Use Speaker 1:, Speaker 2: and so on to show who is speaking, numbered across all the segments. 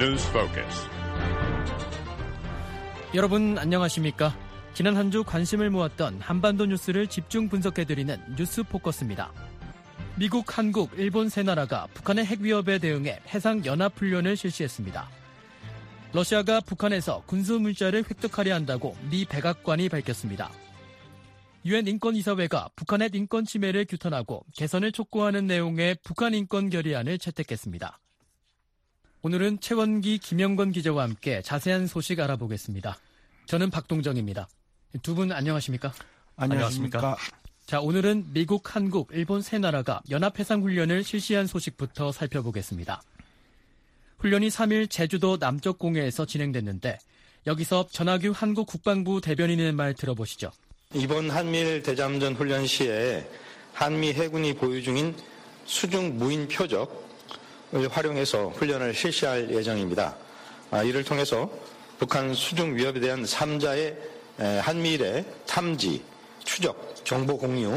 Speaker 1: News Focus.
Speaker 2: 여러분 안녕하십니까? 지난 한 주 관심을 모았던 한반도 뉴스를 집중 분석해드리는 뉴스 포커스입니다. 미국, 한국, 일본 세 나라가 북한의 핵 위협에 대응해 해상연합훈련을 실시했습니다. 러시아가 북한에서 군수 물자를 획득하려 한다고 미 백악관이 밝혔습니다. 유엔 인권이사회가 북한의 인권 침해를 규탄하고 개선을 촉구하는 내용의 북한 인권 결의안을 채택했습니다. 오늘은 최원기, 김영건 기자와 함께 자세한 소식 알아보겠습니다. 저는 박동정입니다. 두 분 안녕하십니까?
Speaker 3: 안녕하십니까?
Speaker 2: 자, 오늘은 미국, 한국, 일본 세 나라가 연합해상훈련을 실시한 소식부터 살펴보겠습니다. 훈련이 3일 제주도 남쪽 공해에서 진행됐는데 여기서 전하규 한국 국방부 대변인의 말 들어보시죠.
Speaker 4: 이번 한미일 대잠전 훈련 시에 한미 해군이 보유 중인 수중 무인 표적을 활용해서 훈련을 실시할 예정입니다. 이를 통해서 북한 수중 위협에 대한 3자의 한미일의 탐지, 추적, 정보 공유,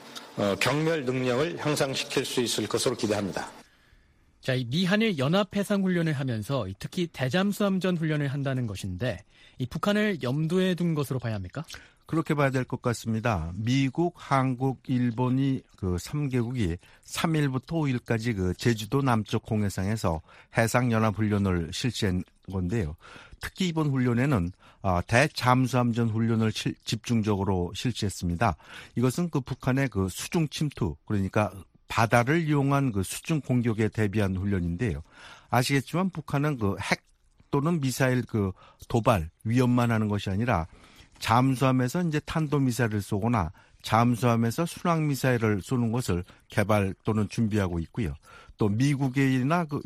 Speaker 4: 경멸 능력을 향상시킬 수 있을 것으로 기대합니다.
Speaker 2: 자, 이 미한일 연합해상훈련을 하면서 특히 대잠수함전 훈련을 한다는 것인데 이 북한을 염두에 둔 것으로 봐야 합니까?
Speaker 3: 그렇게 봐야 될 것 같습니다. 미국, 한국, 일본이 그 3개국이 3일부터 5일까지 그 제주도 남쪽 공해상에서 해상연합훈련을 실시한 건데요. 특히 이번 훈련에는 대잠수함전 훈련을 집중적으로 실시했습니다. 이것은 그 북한의 그 수중 침투, 그러니까 바다를 이용한 그 수중 공격에 대비한 훈련인데요. 아시겠지만 북한은 그 핵 또는 미사일 그 도발 위협만 하는 것이 아니라 잠수함에서 이제 탄도미사일을 쏘거나 잠수함에서 순항미사일을 쏘는 것을 개발 또는 준비하고 있고요. 또 미국의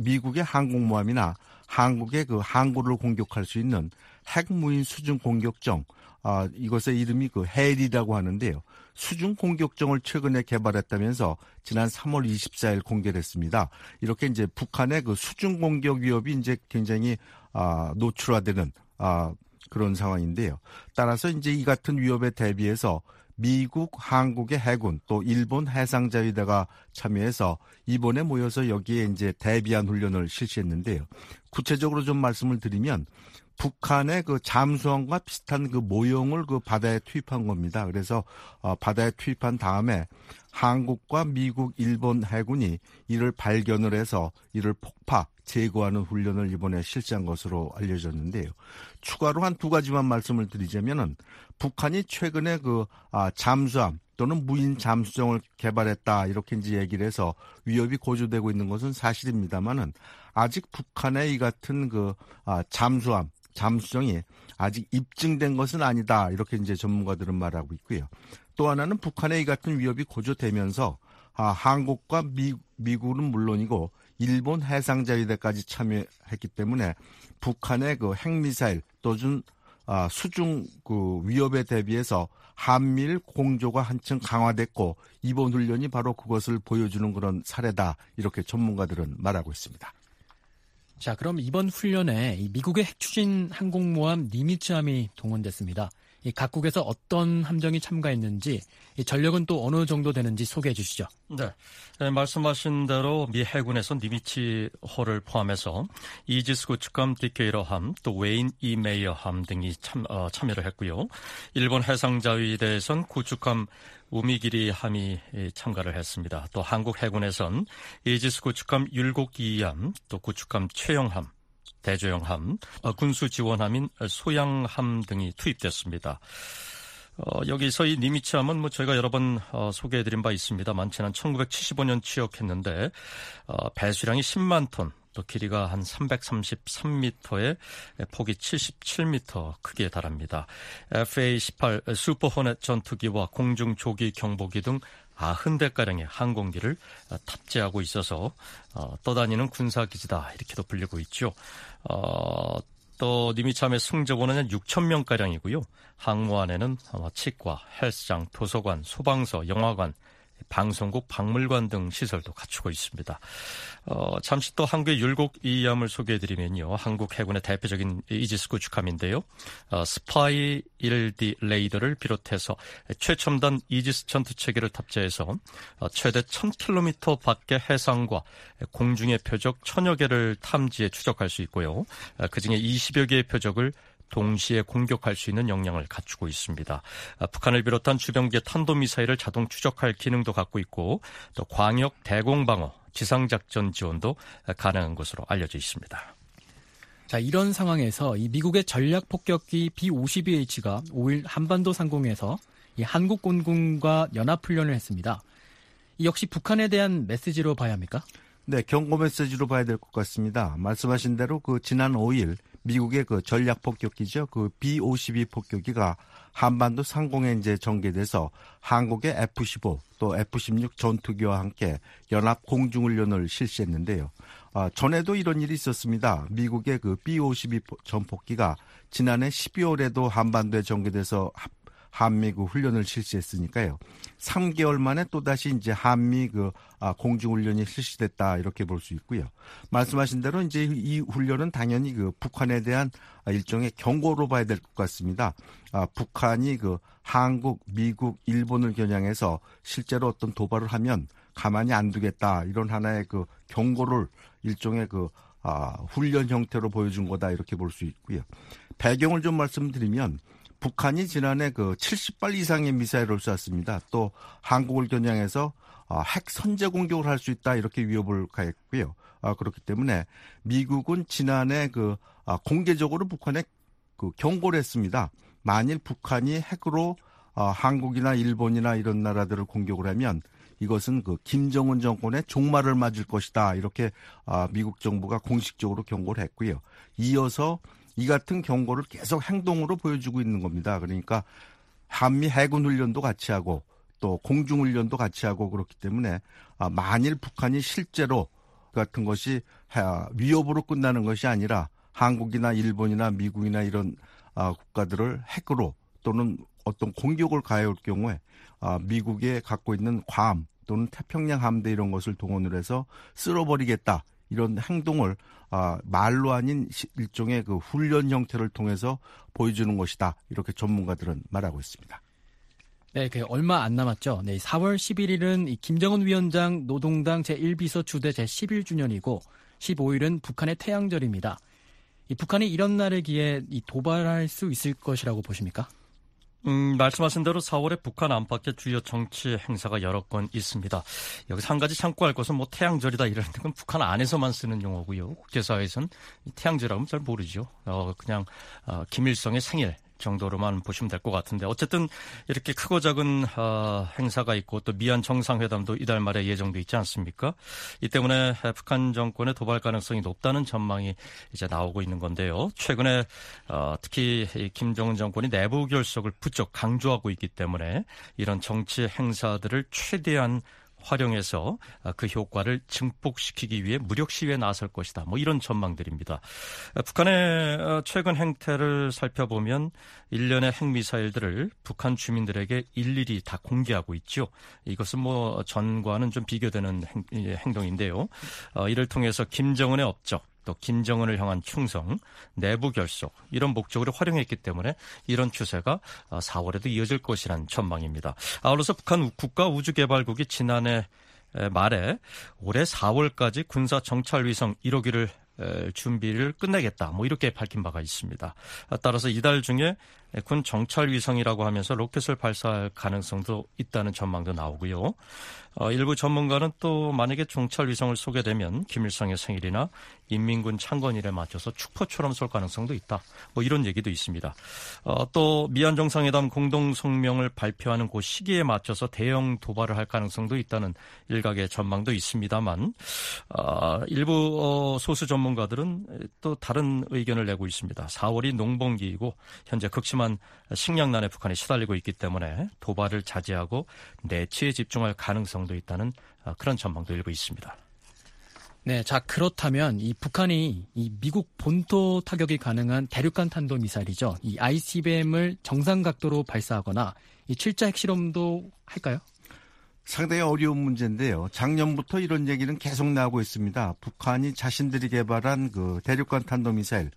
Speaker 3: 항공모함이나 한국의 그 항구를 공격할 수 있는 핵무인 수중 공격정, 이것의 이름이 그 헬이라고 하는데요. 수중 공격정을 최근에 개발했다면서 지난 3월 24일 공개했습니다. 이렇게 이제 북한의 그 수중 공격 위협이 이제 굉장히 노출화되는 그런 상황인데요. 따라서 이제 이 같은 위협에 대비해서 미국, 한국의 해군 또 일본 해상자위대가 참여해서 이번에 모여서 여기에 이제 대비한 훈련을 실시했는데요. 구체적으로 좀 말씀을 드리면 북한의 그 잠수함과 비슷한 그 모형을 그 바다에 투입한 겁니다. 그래서 바다에 투입한 다음에 한국과 미국, 일본 해군이 이를 발견을 해서 이를 폭파, 제거하는 훈련을 이번에 실시한 것으로 알려졌는데요. 추가로 한 두 가지만 말씀을 드리자면은 북한이 최근에 그 잠수함 또는 무인 잠수정을 개발했다 이렇게 이제 얘기를 해서 위협이 고조되고 있는 것은 사실입니다만은 아직 북한의 이 같은 그 잠수함, 잠수정이 아직 입증된 것은 아니다 이렇게 이제 전문가들은 말하고 있고요. 또 하나는 북한의 이 같은 위협이 고조되면서 한국과 미국은 물론이고 일본 해상자위대까지 참여했기 때문에 북한의 그 핵미사일 또는 수중 그 위협에 대비해서 한미일 공조가 한층 강화됐고 이번 훈련이 바로 그것을 보여주는 그런 사례다 이렇게 전문가들은 말하고 있습니다.
Speaker 2: 자, 그럼 이번 훈련에 미국의 핵추진 항공모함 니미츠함이 동원됐습니다. 이 각국에서 어떤 함정이 참가했는지, 이 전력은 또 어느 정도 되는지 소개해 주시죠.
Speaker 5: 네, 말씀하신 대로 미 해군에서 니미츠호를 포함해서 이지스 구축함 디케이러함, 또 웨인 이 메이어함 등이 참여를 했고요. 일본 해상자위대에선 구축함 우미기리함이 참가를 했습니다. 또 한국 해군에선 이지스 구축함 율곡이함, 또 구축함 최영함, 대조영함, 군수지원함인 소양함 등이 투입됐습니다. 여기서 이 니미츠함은 저희가 여러 번 소개해드린 바 있습니다만 지난 1975년 취역했는데 배수량이 10만 톤, 또 길이가 한 333m에 폭이 77m 크기에 달합니다. FA-18 슈퍼호넷 전투기와 공중조기 경보기 등 90대가량의 항공기를 탑재하고 있어서 떠다니는 군사기지다 이렇게도 불리고 있죠. 또 니미츠함의 승조원은 6,000명가량이고요. 항모 안에는 치과, 헬스장, 도서관, 소방서, 영화관, 방송국, 박물관 등 시설도 갖추고 있습니다. 잠시 또 한국의 율곡 이함을 소개해드리면요. 한국 해군의 대표적인 이지스 구축함인데요. 스파이 1D 레이더를 비롯해서 최첨단 이지스 전투체계를 탑재해서 최대 1000km 밖의 해상과 공중의 표적 1000여 개를 탐지해 추적할 수 있고요. 그중에 20여 개의 표적을 동시에 공격할 수 있는 역량을 갖추고 있습니다. 북한을 비롯한 주변국의 탄도미사일을 자동 추적할 기능도 갖고 있고 또 광역 대공방어, 지상작전 지원도 가능한 것으로 알려져 있습니다.
Speaker 2: 자, 이런 상황에서 이 미국의 전략폭격기 B-52H가 5일 한반도 상공에서 이 한국공군과 연합훈련을 했습니다. 이 역시 북한에 대한 메시지로 봐야 합니까?
Speaker 3: 네, 경고 메시지로 봐야 될 것 같습니다. 말씀하신 대로 지난 5일 미국의 전략 폭격기죠. B-52 폭격기가 한반도 상공에 이제 전개돼서 한국의 F-15 또 F-16 전투기와 함께 연합 공중훈련을 실시했는데요. 전에도 이런 일이 있었습니다. 미국의 B-52 전폭기가 지난해 12월에도 한반도에 전개돼서 한미 훈련을 실시했으니까요. 3개월 만에 또다시 이제 한미 공중훈련이 실시됐다 이렇게 볼 수 있고요. 말씀하신 대로 이제 이 훈련은 당연히 북한에 대한 일종의 경고로 봐야 될 것 같습니다. 북한이 한국, 미국, 일본을 겨냥해서 실제로 어떤 도발을 하면 가만히 안 두겠다 이런 하나의 경고를 일종의 훈련 형태로 보여준 거다 이렇게 볼 수 있고요. 배경을 좀 말씀드리면 북한이 지난해 70발 이상의 미사일을 쐈습니다. 또 한국을 겨냥해서 핵 선제 공격을 할 수 있다 이렇게 위협을 가했고요. 그렇기 때문에 미국은 지난해 공개적으로 북한에 경고를 했습니다. 만일 북한이 핵으로 한국이나 일본이나 이런 나라들을 공격을 하면 이것은 김정은 정권의 종말을 맞을 것이다 이렇게 미국 정부가 공식적으로 경고를 했고요. 이어서 이 같은 경고를 계속 행동으로 보여주고 있는 겁니다. 그러니까 한미 해군 훈련도 같이 하고 또 공중 훈련도 같이 하고 그렇기 때문에 만일 북한이 실제로 같은 것이 위협으로 끝나는 것이 아니라 한국이나 일본이나 미국이나 이런 국가들을 핵으로 또는 어떤 공격을 가해올 경우에 미국에 갖고 있는 괌 또는 태평양 함대 이런 것을 동원을 해서 쓸어버리겠다. 이런 행동을 말로 아닌 일종의 훈련 형태를 통해서 보여주는 것이다. 이렇게 전문가들은 말하고 있습니다.
Speaker 2: 네, 얼마 안 남았죠. 네, 4월 11일은 이 김정은 위원장 노동당 제1비서 주대 제11주년이고 15일은 북한의 태양절입니다. 이 북한이 이런 날에 기해 도발할 수 있을 것이라고 보십니까?
Speaker 5: 말씀하신 대로 4월에 북한 안팎의 주요 정치 행사가 여러 건 있습니다. 여기서 한 가지 참고할 것은 태양절이다 이런 건 북한 안에서만 쓰는 용어고요. 국제사회에서는 태양절하면 잘 모르죠. 그냥 김일성의 생일 정도로만 보시면 될 것 같은데 어쨌든 이렇게 크고 작은 행사가 있고 또 미얀 정상회담도 이달 말에 예정돼 있지 않습니까? 이 때문에 북한 정권의 도발 가능성이 높다는 전망이 이제 나오고 있는 건데요. 최근에 특히 김정은 정권이 내부 결속을 부쩍 강조하고 있기 때문에 이런 정치 행사들을 최대한 활용해서 그 효과를 증폭시키기 위해 무력 시위에 나설 것이다. 이런 전망들입니다. 북한의 최근 행태를 살펴보면 일련의 핵미사일들을 북한 주민들에게 일일이 다 공개하고 있죠. 이것은 전과는 좀 비교되는 행동인데요. 이를 통해서 김정은의 업적, 또 김정은을 향한 충성, 내부 결속 이런 목적으로 활용했기 때문에 이런 추세가 4월에도 이어질 것이란 전망입니다. 아울러서 북한 국가우주개발국이 지난해 말에 올해 4월까지 군사 정찰위성 1호기를 준비를 끝내겠다. 이렇게 밝힌 바가 있습니다. 따라서 이달 중에 군 정찰위성이라고 하면서 로켓을 발사할 가능성도 있다는 전망도 나오고요. 일부 전문가는 또 만약에 정찰위성을 쏘게 되면 김일성의 생일이나 인민군 창건일에 맞춰서 축포처럼 쏠 가능성도 있다. 이런 얘기도 있습니다. 또 미얀 정상회담 공동성명을 발표하는 그 시기에 맞춰서 대형 도발을 할 가능성도 있다는 일각의 전망도 있습니다만 일부 소수 전문가들은 또 다른 의견을 내고 있습니다. 4월이 농번기이고 현재 극심한 식량난에 북한이 시달리고 있기 때문에 도발을 자제하고 내치에 집중할 가능성도 있다는 그런 전망도 일부 있습니다.
Speaker 2: 네, 자 그렇다면 이 북한이 이 미국 본토 타격이 가능한 대륙간 탄도 미사일이죠. 이 ICBM을 정상 각도로 발사하거나 이 7자 핵실험도 할까요?
Speaker 3: 상당히 어려운 문제인데요. 작년부터 이런 얘기는 계속 나오고 있습니다. 북한이 자신들이 개발한 그 대륙간 탄도미사일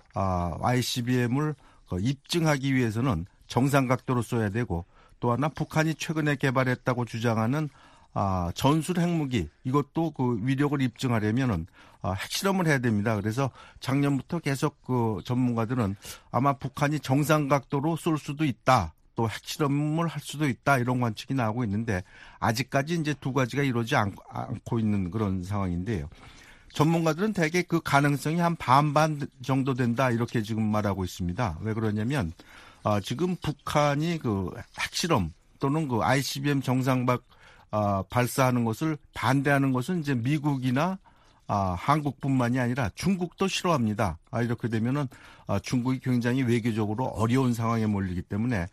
Speaker 3: ICBM을 입증하기 위해서는 정상 각도로 쏘야 되고, 또 하나 북한이 최근에 개발했다고 주장하는 전술 핵무기, 이것도 그 위력을 입증하려면은 핵실험을 해야 됩니다. 그래서 작년부터 계속 그 전문가들은 아마 북한이 정상 각도로 쏠 수도 있다, 또 핵실험을 할 수도 있다, 이런 관측이 나오고 있는데, 아직까지 이제 두 가지가 이루어지지 않고 있는 그런 상황인데요. 전문가들은 대개 그 가능성이 한 반반 정도 된다, 이렇게 지금 말하고 있습니다. 왜 그러냐면 지금 북한이 그 핵실험 또는 그 ICBM 정상박 발사하는 것을 반대하는 것은 이제 미국이나 한국뿐만이 아니라 중국도 싫어합니다. 이렇게 되면은 중국이 굉장히 외교적으로 어려운 상황에 몰리기 때문에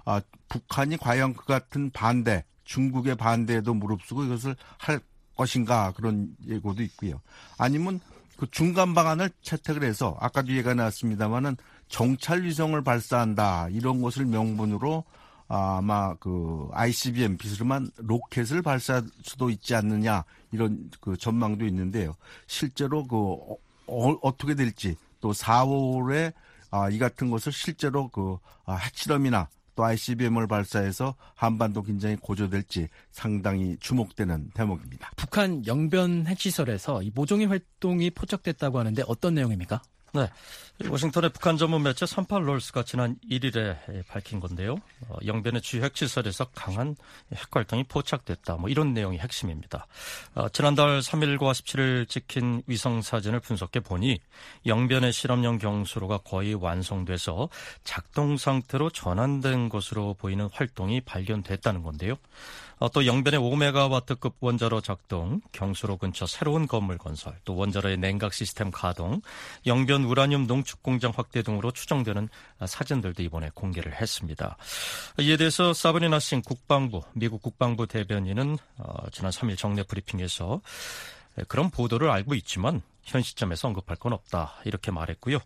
Speaker 3: 북한이 과연 그 같은 반대, 중국의 반대에도 무릅쓰고 이것을 할 것인가, 그런 예고도 있고요. 아니면 그 중간 방안을 채택을 해서 아까도 얘기가 나왔습니다마는 정찰 위성을 발사한다, 이런 것을 명분으로 아마 그 ICBM 비스름한 로켓을 발사할 수도 있지 않느냐, 이런 그 전망도 있는데요. 실제로 그 어떻게 될지, 또 4월에 이 같은 것을 실제로 그 핵실험이나 또 ICBM을 발사해서 한반도 긴장이 고조될지 상당히 주목되는 대목입니다.
Speaker 2: 북한 영변 핵시설에서 이 모종의 활동이 포착됐다고 하는데 어떤 내용입니까?
Speaker 5: 네, 워싱턴의 북한 전문 매체 38롤스가 지난 1일에 밝힌 건데요. 영변의 주요 핵시설에서 강한 핵활동이 포착됐다, 이런 내용이 핵심입니다. 지난달 3일과 17일 찍힌 위성사진을 분석해 보니 영변의 실험용 경수로가 거의 완성돼서 작동 상태로 전환된 것으로 보이는 활동이 발견됐다는 건데요. 또 영변의 5메가와트급 원자로 작동, 경수로 근처 새로운 건물 건설, 또 원자로의 냉각 시스템 가동, 영변 우라늄 농축 공장 확대 등으로 추정되는 사진들도 이번에 공개를 했습니다. 이에 대해서 사브린 하싱 미국 국방부 대변인은 지난 3일 정례 브리핑에서 그런 보도를 알고 있지만 현 시점에서 언급할 건 없다, 이렇게 말했고요.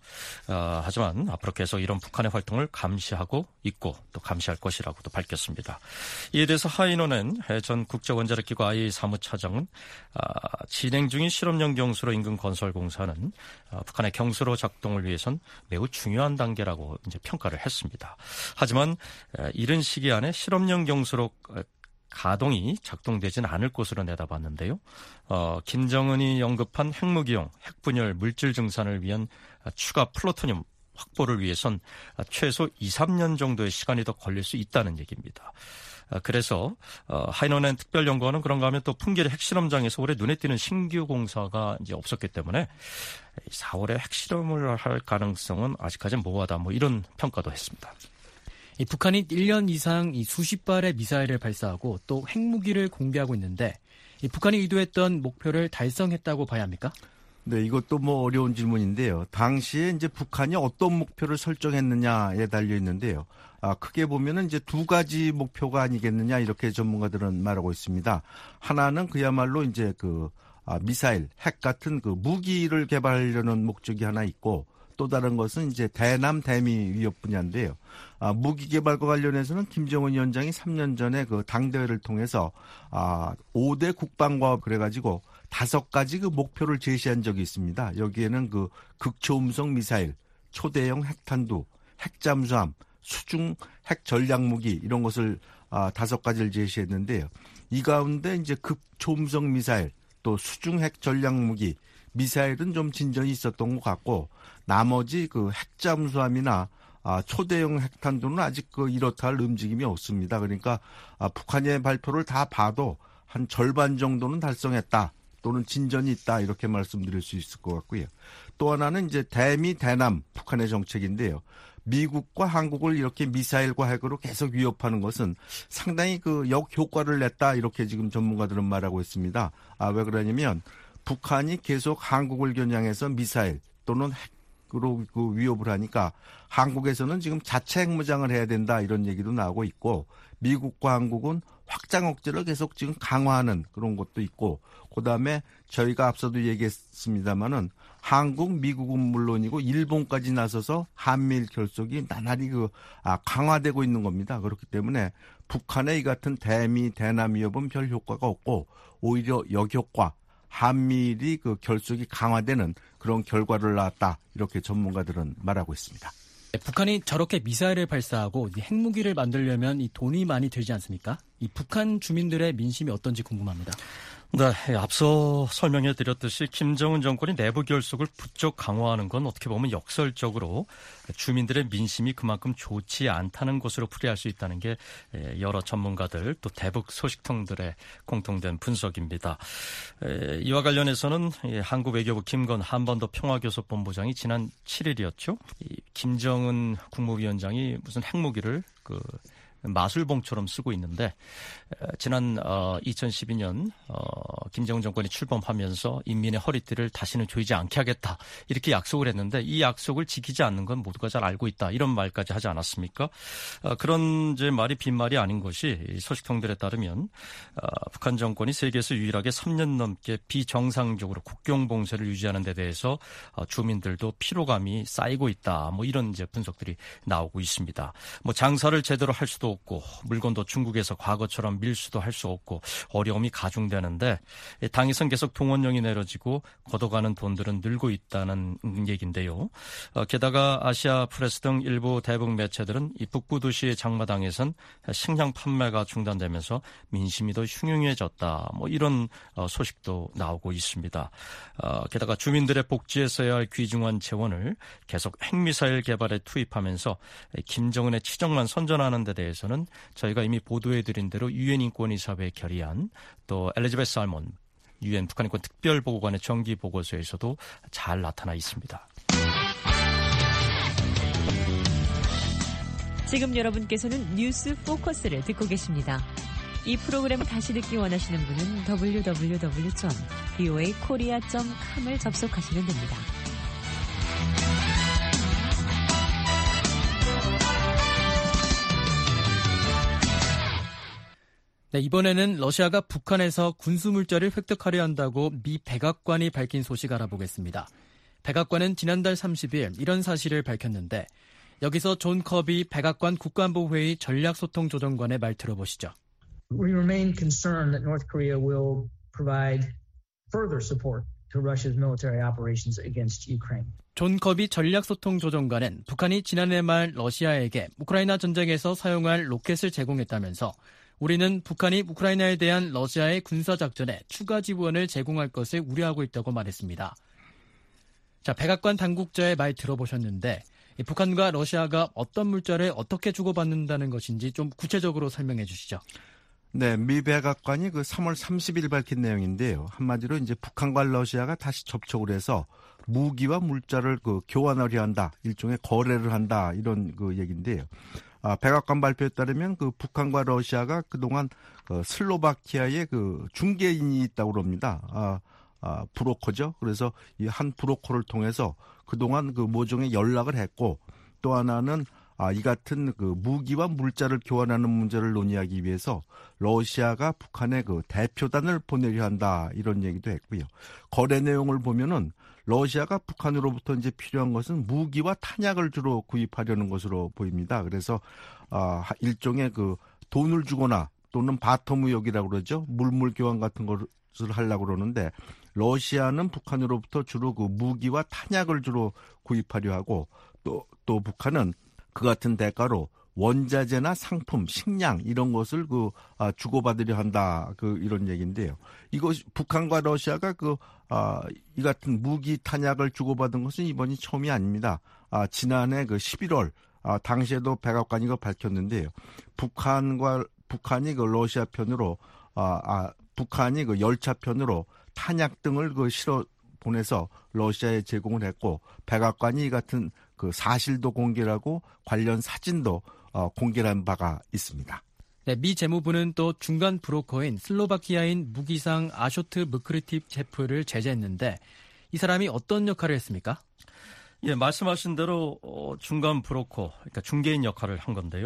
Speaker 5: 하지만 앞으로 계속 이런 북한의 활동을 감시하고 있고 또 감시할 것이라고도 밝혔습니다. 이에 대해서 하이노넨 전 국제원자력기구 IAEA 사무차장은 진행 중인 실험용 경수로 인근 건설 공사는 북한의 경수로 작동을 위해선 매우 중요한 단계라고 이제 평가를 했습니다. 하지만 이른 시기 안에 실험용 경수로 가동이 작동되지는 않을 것으로 내다봤는데요. 김정은이 언급한 핵무기용, 핵분열, 물질 증산을 위한 추가 플루토늄 확보를 위해선 최소 2, 3년 정도의 시간이 더 걸릴 수 있다는 얘기입니다. 그래서 하이노넨 특별연구원은 그런가 하면 또 풍계리 핵실험장에서 올해 눈에 띄는 신규 공사가 이제 없었기 때문에 4월에 핵실험을 할 가능성은 아직까지는 모호하다, 이런 평가도 했습니다.
Speaker 2: 이 북한이 1년 이상 이 수십 발의 미사일을 발사하고 또 핵무기를 공개하고 있는데, 이 북한이 의도했던 목표를 달성했다고 봐야 합니까?
Speaker 3: 네, 이것도 어려운 질문인데요. 당시에 이제 북한이 어떤 목표를 설정했느냐에 달려 있는데요. 크게 보면은 이제 두 가지 목표가 아니겠느냐, 이렇게 전문가들은 말하고 있습니다. 하나는 그야말로 이제 미사일, 핵 같은 그 무기를 개발하려는 목적이 하나 있고, 또 다른 것은 이제 대남 대미 위협 분야인데요. 무기 개발과 관련해서는 김정은 위원장이 3년 전에 그 당대회를 통해서 5대 국방과업 그래가지고 5가지 그 목표를 제시한 적이 있습니다. 여기에는 그 극초음속 미사일, 초대형 핵탄두, 핵잠수함, 수중 핵 전략무기, 이런 것을 5가지를 제시했는데요. 이 가운데 이제 극초음속 미사일, 또 수중 핵 전략무기, 미사일은 좀 진전이 있었던 것 같고, 나머지 그 핵잠수함이나 초대형 핵탄두는 아직 이렇다 할 움직임이 없습니다. 그러니까 북한의 발표를 다 봐도 한 절반 정도는 달성했다, 또는 진전이 있다, 이렇게 말씀드릴 수 있을 것 같고요. 또 하나는 이제 대미 대남 북한의 정책인데요. 미국과 한국을 이렇게 미사일과 핵으로 계속 위협하는 것은 상당히 그 역효과를 냈다, 이렇게 지금 전문가들은 말하고 있습니다. 왜 그러냐면 북한이 계속 한국을 겨냥해서 미사일 또는 핵으로 그 위협을 하니까 한국에서는 지금 자체 핵무장을 해야 된다, 이런 얘기도 나오고 있고, 미국과 한국은 확장 억제를 계속 지금 강화하는 그런 것도 있고, 그다음에 저희가 앞서도 얘기했습니다마는 한국, 미국은 물론이고 일본까지 나서서 한미일 결속이 나날이 강화되고 있는 겁니다. 그렇기 때문에 북한의 이 같은 대미 대남 위협은 별 효과가 없고 오히려 역효과, 한미일이 그 결속이 강화되는 그런 결과를 낳았다. 이렇게 전문가들은 말하고 있습니다.
Speaker 2: 북한이 저렇게 미사일을 발사하고 핵무기를 만들려면 이 돈이 많이 들지 않습니까? 이 북한 주민들의 민심이 어떤지 궁금합니다.
Speaker 5: 네, 앞서 설명해 드렸듯이 김정은 정권이 내부 결속을 부쩍 강화하는 건 어떻게 보면 역설적으로 주민들의 민심이 그만큼 좋지 않다는 것으로 풀이할 수 있다는 게 여러 전문가들 또 대북 소식통들의 공통된 분석입니다. 이와 관련해서는 한국 외교부 김건 한반도 평화교섭본부장이 지난 7일이었죠. 김정은 국무위원장이 무슨 핵무기를 마술봉처럼 쓰고 있는데 지난 2012년 김정은 정권이 출범하면서 인민의 허리띠를 다시는 조이지 않게 하겠다 이렇게 약속을 했는데 이 약속을 지키지 않는 건 모두가 잘 알고 있다 이런 말까지 하지 않았습니까? 그런 이제 말이 빈말이 아닌 것이 소식통들에 따르면 북한 정권이 세계에서 유일하게 3년 넘게 비정상적으로 국경 봉쇄를 유지하는 데 대해서 주민들도 피로감이 쌓이고 있다 뭐 이런 이제 분석들이 나오고 있습니다. 뭐 장사를 제대로 할 수도 없고 물건도 중국에서 과거처럼 밀수도 할 수 없고 어려움이 가중되는데 당에선 계속 동원령이 내려지고 걷어가는 돈들은 늘고 있다는 얘기인데요. 게다가 아시아 프레스 등 일부 대북 매체들은 이 북부 도시의 장마당에선 식량 판매가 중단되면서 민심이 더 흉흉해졌다. 뭐 이런 소식도 나오고 있습니다. 게다가 주민들의 복지에 써야 할 귀중한 재원을 계속 핵미사일 개발에 투입하면서 김정은의 치적만 선전하는 데 대해서는 저희가 이미 보도해드린 대로 유엔 인권이사회에 결의한 또 엘리자베스 살몬 유엔 북한인권 특별보고관의 정기 보고서에서도 잘 나타나 있습니다.
Speaker 1: 지금 여러분께서는 뉴스 포커스를 듣고 계십니다. 이 프로그램을 다시 듣기 원하시는 분은 www.voakorea.com을 접속하시면 됩니다.
Speaker 2: 네, 이번에는 러시아가 북한에서 군수물자를 획득하려 한다고 미 백악관이 밝힌 소식 알아보겠습니다. 백악관은 지난달 30일 이런 사실을 밝혔는데 여기서 존 커비 백악관 국가안보회의 전략소통조정관의 말 들어보시죠.
Speaker 6: We remain concerned that North Korea will provide further support to Russia's military operations against Ukraine.
Speaker 2: 존 커비 전략소통조정관은 북한이 지난해 말 러시아에게 우크라이나 전쟁에서 사용할 로켓을 제공했다면서 우리는 북한이 우크라이나에 대한 러시아의 군사작전에 추가 지원을 제공할 것을 우려하고 있다고 말했습니다. 자, 백악관 당국자의 말 들어보셨는데 북한과 러시아가 어떤 물자를 어떻게 주고받는다는 것인지 좀 구체적으로 설명해 주시죠.
Speaker 3: 네, 미 백악관이 3월 30일 밝힌 내용인데요. 한마디로 이제 북한과 러시아가 다시 접촉을 해서 무기와 물자를 교환하려 한다, 일종의 거래를 한다 이런 얘기인데요. 백악관 발표에 따르면 북한과 러시아가 그동안 슬로바키아에 중개인이 있다고 합니다. 브로커죠. 그래서 이 한 브로커를 통해서 그동안 모종의 연락을 했고 또 하나는 이 같은 무기와 물자를 교환하는 문제를 논의하기 위해서 러시아가 북한에 대표단을 보내려 한다 이런 얘기도 했고요. 거래 내용을 보면은 러시아가 북한으로부터 이제 필요한 것은 무기와 탄약을 주로 구입하려는 것으로 보입니다. 그래서 일종의 돈을 주거나 또는 바터 무역이라고 그러죠. 물물 교환 같은 것을 하려고 그러는데 러시아는 북한으로부터 주로 무기와 탄약을 주로 구입하려 하고 또 북한은 그 같은 대가로 원자재나 상품, 식량 이런 것을 주고받으려 한다 이런 얘기인데요. 이것이 북한과 러시아가 이 같은 무기 탄약을 주고받은 것은 이번이 처음이 아닙니다. 지난해 11월 당시에도 백악관이 밝혔는데요. 북한이 러시아 편으로 북한이 열차 편으로 탄약 등을 실어 보내서 러시아에 제공을 했고 백악관이 이 같은 사실도 공개하고 관련 사진도 공개한 바가 있습니다.
Speaker 2: 네, 미 재무부는 또 중간 브로커인 슬로바키아인 무기상 아쇼트 무크리티체프를 제재했는데 이 사람이 어떤 역할을 했습니까?
Speaker 5: 예, 말씀하신 대로 중간 브로커, 그러니까 중개인 역할을 한 건데요.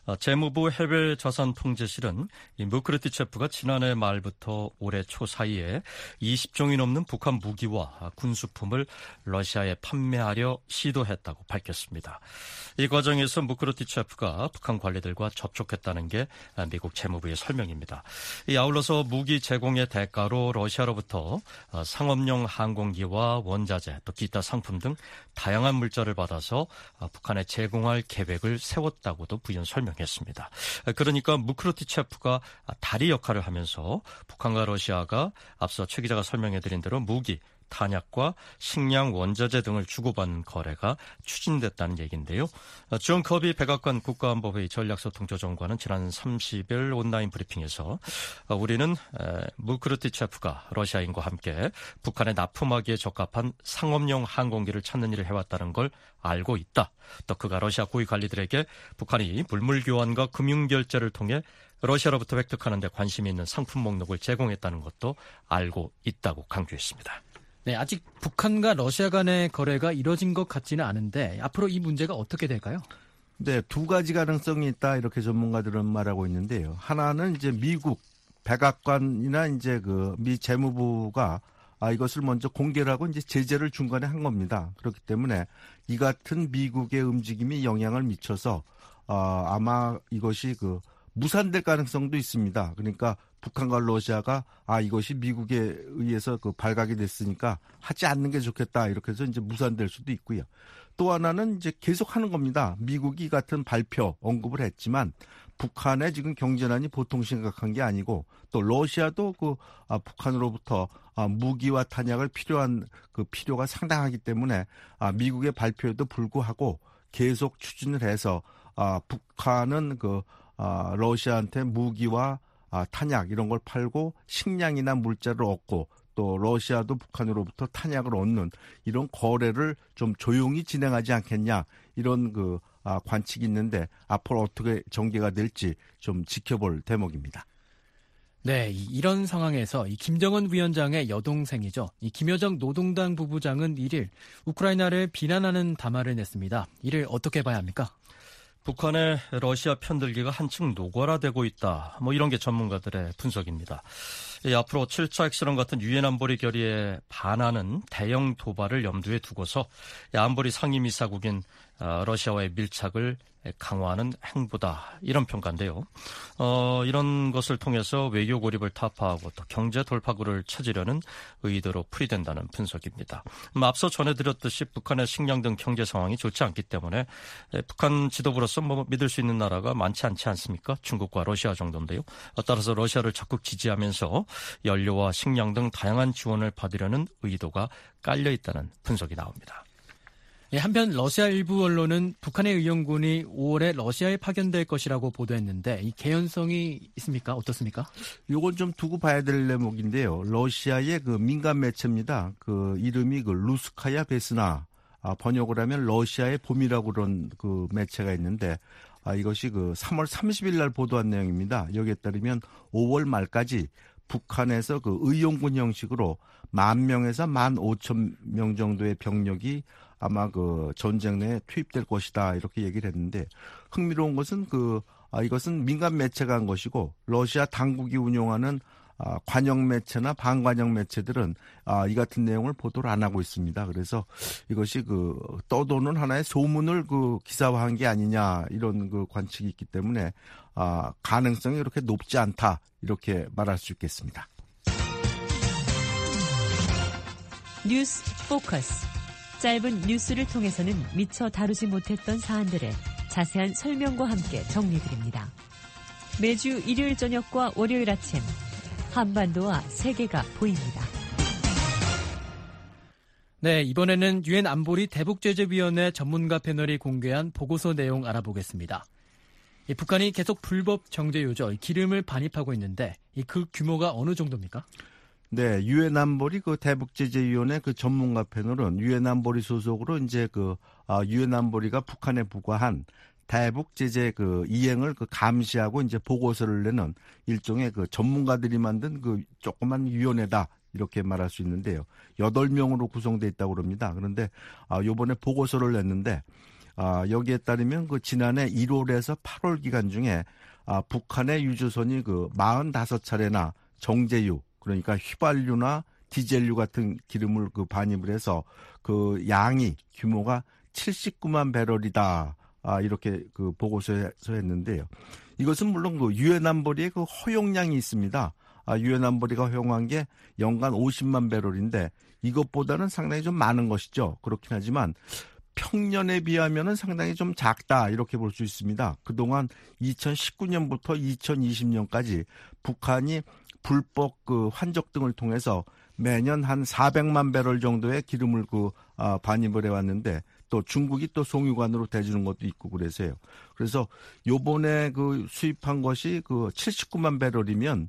Speaker 5: 재무부 해외자산통제실은 이 무크르티체프가 지난해 말부터 올해 초 사이에 20종이 넘는 북한 무기와 군수품을 러시아에 판매하려 시도했다고 밝혔습니다. 이 과정에서 무크르티체프가 북한 관리들과 접촉했다는 게 미국 재무부의 설명입니다. 아울러서 무기 제공의 대가로 러시아로부터 상업용 항공기와 원자재 또 기타 상품 등 다양한 물자를 받아서 북한에 제공할 계획을 세웠다고도 부연 설명했습니다. 그러니까 무크르티체프가 다리 역할을 하면서 북한과 러시아가 앞서 최 기자가 설명해드린 대로 무기, 탄약과 식량, 원자재 등을 주고받는 거래가 추진됐다는 얘기인데요. 존 커비 백악관 국가안보회의 전략소통조정관은 지난 30일 온라인 브리핑에서 우리는 무크르티체프가 러시아인과 함께 북한에 납품하기에 적합한 상업용 항공기를 찾는 일을 해왔다는 걸 알고 있다. 또 그가 러시아 고위 관리들에게 북한이 물물 교환과 금융 결제를 통해 러시아로부터 획득하는 데 관심이 있는 상품 목록을 제공했다는 것도 알고 있다고 강조했습니다.
Speaker 2: 네, 아직 북한과 러시아 간의 거래가 이뤄진 것 같지는 않은데 앞으로 이 문제가 어떻게 될까요?
Speaker 3: 네, 두 가지 가능성이 있다 이렇게 전문가들은 말하고 있는데요. 하나는 이제 미국 백악관이나 이제 그 미 재무부가 이것을 먼저 공개를 하고 이제 제재를 중간에 한 겁니다. 그렇기 때문에 이 같은 미국의 움직임이 영향을 미쳐서 아마 이것이 무산될 가능성도 있습니다. 그러니까 북한과 러시아가 이것이 미국에 의해서 발각이 됐으니까 하지 않는 게 좋겠다 이렇게 해서 이제 무산될 수도 있고요. 또 하나는 이제 계속 하는 겁니다. 미국이 같은 발표 언급을 했지만 북한의 지금 경제난이 보통 심각한 게 아니고 또 러시아도 북한으로부터 무기와 탄약을 필요한 필요가 상당하기 때문에 미국의 발표에도 불구하고 계속 추진을 해서 북한은 러시아한테 무기와 탄약 이런 걸 팔고 식량이나 물자를 얻고 또 러시아도 북한으로부터 탄약을 얻는 이런 거래를 좀 조용히 진행하지 않겠냐 이런 관측이 있는데 앞으로 어떻게 전개가 될지 좀 지켜볼 대목입니다.
Speaker 2: 네, 이런 상황에서 이 김정은 위원장의 여동생이죠. 이 김여정 노동당 부부장은 1일 우크라이나를 비난하는 담화를 냈습니다. 이를 어떻게 봐야 합니까?
Speaker 5: 북한의 러시아 편들기가 한층 노골화되고 있다. 이런 게 전문가들의 분석입니다. 앞으로 7차 핵실험 같은 유엔 안보리 결의에 반하는 대형 도발을 염두에 두고서 안보리 상임이사국인 러시아와의 밀착을 강화하는 행보다 이런 평가인데요. 이런 것을 통해서 외교 고립을 타파하고 또 경제 돌파구를 찾으려는 의도로 풀이된다는 분석입니다. 앞서 전해드렸듯이 북한의 식량 등 경제 상황이 좋지 않기 때문에 북한 지도부로서 믿을 수 있는 나라가 많지 않지 않습니까? 중국과 러시아 정도인데요. 따라서 러시아를 적극 지지하면서 연료와 식량 등 다양한 지원을 받으려는 의도가 깔려 있다는 분석이 나옵니다.
Speaker 2: 한편 러시아 일부 언론은 북한의 의용군이 5월에 러시아에 파견될 것이라고 보도했는데 이 개연성이 있습니까? 어떻습니까?
Speaker 3: 이건 좀 두고 봐야 될 대목인데요. 러시아의 민간 매체입니다. 이름이 루스카야 베스나 번역을 하면 러시아의 봄이라고 그런 매체가 있는데 이것이 3월 30일 날 보도한 내용입니다. 여기에 따르면 5월 말까지 북한에서 의용군 형식으로 10,000명에서 15,000명 정도의 병력이 아마 전쟁 내에 투입될 것이다 이렇게 얘기를 했는데 흥미로운 것은 이것은 민간 매체가 한 것이고 러시아 당국이 운영하는 관영 매체나 반관영 매체들은 이 같은 내용을 보도를 안 하고 있습니다. 그래서 이것이 떠도는 하나의 소문을 기사화한 게 아니냐 이런 관측이 있기 때문에 가능성이 그렇게 높지 않다 이렇게 말할 수 있겠습니다.
Speaker 1: 뉴스 포커스. 짧은 뉴스를 통해서는 미처 다루지 못했던 사안들을 자세한 설명과 함께 정리드립니다. 매주 일요일 저녁과 월요일 아침 한반도와 세계가 보입니다.
Speaker 2: 네, 이번에는 유엔 안보리 대북제재위원회 전문가 패널이 공개한 보고서 내용 알아보겠습니다. 북한이 계속 불법 정제유죠. 기름을 반입하고 있는데 그 규모가 어느 정도입니까?
Speaker 3: 네, 유엔 안보리 대북제재위원회 전문가 패널은 유엔 안보리 소속으로 이제 유엔 안보리가 북한에 부과한 대북 제재 이행을 감시하고 이제 보고서를 내는 일종의 전문가들이 만든 조그만 위원회다 이렇게 말할 수 있는데요. 8명으로 구성되어 있다고 그럽니다. 그런데 요번에 보고서를 냈는데 여기에 따르면 그 지난해 1월에서 8월 기간 중에 북한의 유조선이 그 45차례나 정제유, 그러니까 휘발유나 디젤유 같은 기름을 그 반입을 해서 그 양이 규모가 79만 배럴이다. 이렇게 그 보고서에서 했는데요. 이것은 물론 그 유엔 안보리의 그 허용량이 있습니다. 유엔 안보리가 허용한 게 연간 50만 배럴인데 이것보다는 상당히 좀 많은 것이죠. 그렇긴 하지만 평년에 비하면은 상당히 좀 작다 이렇게 볼 수 있습니다. 그동안 2019년부터 2020년까지 북한이 불법 그 환적 등을 통해서 매년 한 400만 배럴 정도의 기름을 반입을 해왔는데 또 중국이 또 송유관으로 대주는 것도 있고 그래서요. 그래서 요번에 그 수입한 것이 그 79만 배럴이면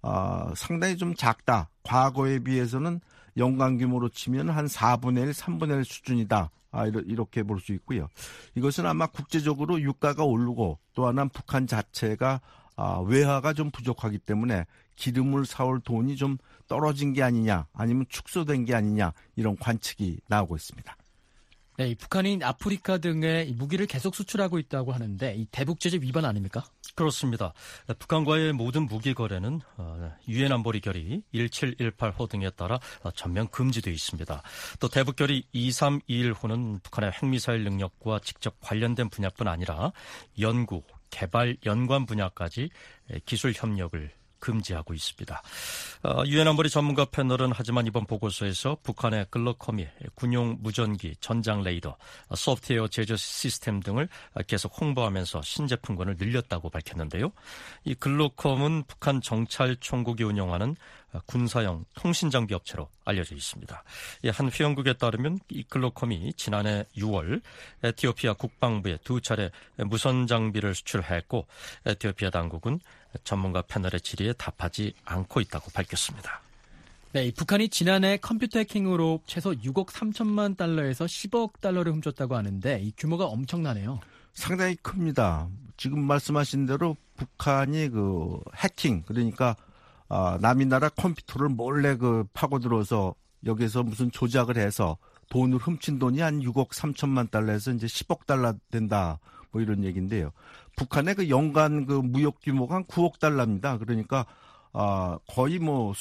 Speaker 3: 상당히 좀 작다. 과거에 비해서는 연간 규모로 치면 한 4분의 1, 3분의 1 수준이다. 이렇게 볼 수 있고요. 이것은 아마 국제적으로 유가가 오르고 또 하나 북한 자체가 외화가 좀 부족하기 때문에 기름을 사올 돈이 좀 떨어진 게 아니냐 아니면 축소된 게 아니냐 이런 관측이 나오고 있습니다.
Speaker 2: 네, 북한이 아프리카 등에 무기를 계속 수출하고 있다고 하는데 이 대북제재 위반 아닙니까?
Speaker 5: 그렇습니다. 북한과의 모든 무기 거래는 유엔 안보리 결의 1718호 등에 따라 전면 금지되어 있습니다. 또 대북 결의 2321호는 북한의 핵미사일 능력과 직접 관련된 분야뿐 아니라 연구, 개발, 연관 분야까지 기술 협력을 금지하고 있습니다. 유엔 안보리 전문가 패널은 하지만 이번 보고서에서 북한의 글로컴이 군용 무전기, 전장 레이더, 소프트웨어 제조 시스템 등을 계속 홍보하면서 신제품군을 늘렸다고 밝혔는데요. 이 글로컴은 북한 정찰총국이 운영하는 군사용 통신장비 업체로 알려져 있습니다. 한 회원국에 따르면 이 글로컴이 지난해 6월 에티오피아 국방부에 2차례 무선 장비를 수출했고 에티오피아 당국은 전문가 패널의 질의에 답하지 않고 있다고 밝혔습니다.
Speaker 2: 네, 북한이 지난해 컴퓨터 해킹으로 최소 6억 3천만 달러에서 10억 달러를 훔쳤다고 하는데 이 규모가 엄청나네요.
Speaker 3: 상당히 큽니다. 지금 말씀하신 대로 북한이 그 해킹, 그러니까 남이 나라 컴퓨터를 몰래 파고들어서 여기서 무슨 조작을 해서 돈을 훔친 돈이 한 6억 3천만 달러에서 이제 10억 달러 된다. 뭐 이런 얘기인데요. 북한의 그 연간 그 무역 규모가 한 9억 달러입니다. 그러니까 거의 뭐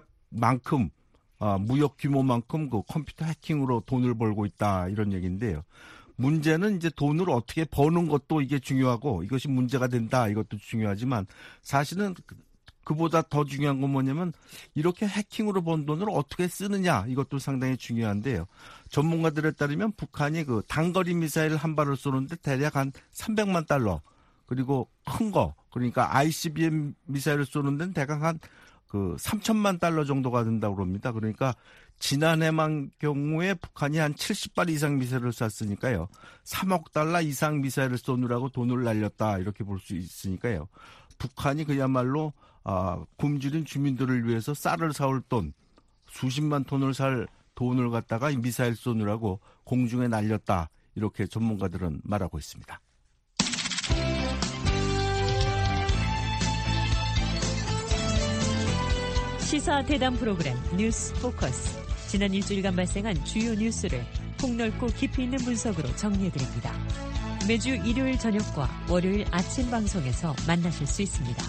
Speaker 3: 수출액만큼 무역 규모만큼 그 컴퓨터 해킹으로 돈을 벌고 있다 이런 얘기인데요. 문제는 이제 돈을 어떻게 버는 것도 이게 중요하고 이것이 문제가 된다 이것도 중요하지만 사실은 그보다 더 중요한 건 뭐냐면 이렇게 해킹으로 번 돈을 어떻게 쓰느냐 이것도 상당히 중요한데요. 전문가들에 따르면 북한이 그 단거리 미사일 한 발을 쏘는데 대략 한 300만 달러 그리고 큰 거 그러니까 ICBM 미사일을 쏘는 데는 대략 한 3천만 달러 정도가 된다고 합니다. 그러니까 지난해만 경우에 북한이 한 70발 이상 미사일을 쐈으니까요. 3억 달러 이상 미사일을 쏘느라고 돈을 날렸다 이렇게 볼 수 있으니까요. 북한이 그야말로 굶주린 주민들을 위해서 쌀을 사올 돈, 수십만 톤을 살 돈을 갖다가 미사일 쏘느라고 공중에 날렸다. 이렇게 전문가들은 말하고 있습니다.
Speaker 1: 시사 대담 프로그램 뉴스 포커스. 지난 일주일간 발생한 주요 뉴스를 폭넓고 깊이 있는 분석으로 정리해드립니다. 매주 일요일 저녁과 월요일 아침 방송에서 만나실 수 있습니다.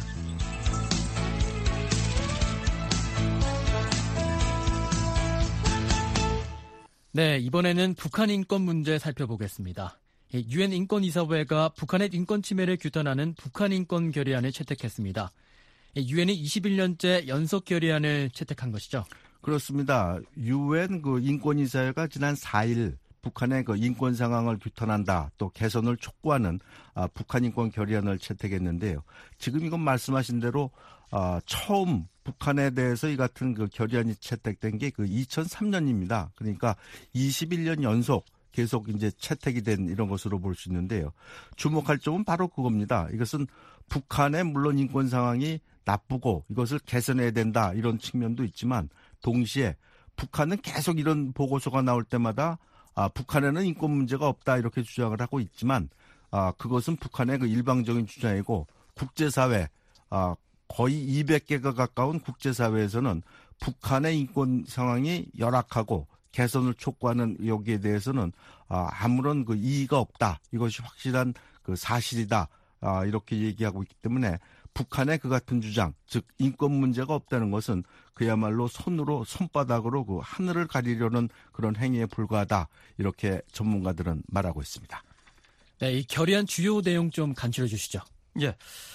Speaker 2: 네, 이번에는 북한 인권 문제 살펴보겠습니다. 유엔 인권이사회가 북한의 인권 침해를 규탄하는 북한 인권 결의안을 채택했습니다. 유엔이 21년째 연속 결의안을 채택한 것이죠.
Speaker 3: 그렇습니다. 유엔 인권이사회가 지난 4일 북한의 인권 상황을 규탄한다, 또 개선을 촉구하는 북한 인권 결의안을 채택했는데요. 지금 이건 말씀하신 대로 처음 북한에 대해서 이 같은 결의안이 채택된 게 2003년입니다. 그러니까 21년 연속 계속 이제 채택이 된 이런 것으로 볼 수 있는데요. 주목할 점은 바로 그겁니다. 이것은 북한의 물론 인권 상황이 나쁘고 이것을 개선해야 된다 이런 측면도 있지만 동시에 북한은 계속 이런 보고서가 나올 때마다 북한에는 인권 문제가 없다 이렇게 주장을 하고 있지만 그것은 북한의 일방적인 주장이고 국제사회 거의 200개가 가까운 국제사회에서는 북한의 인권 상황이 열악하고 개선을 촉구하는 여기에 대해서는 아무런 그 이의가 없다. 이것이 확실한 그 사실이다. 이렇게 얘기하고 있기 때문에 북한의 그 같은 주장, 즉 인권 문제가 없다는 것은 그야말로 손바닥으로 그 하늘을 가리려는 그런 행위에 불과하다. 이렇게 전문가들은 말하고 있습니다.
Speaker 2: 네, 이 결의안 주요 내용 좀 간추려 주시죠.
Speaker 5: 예.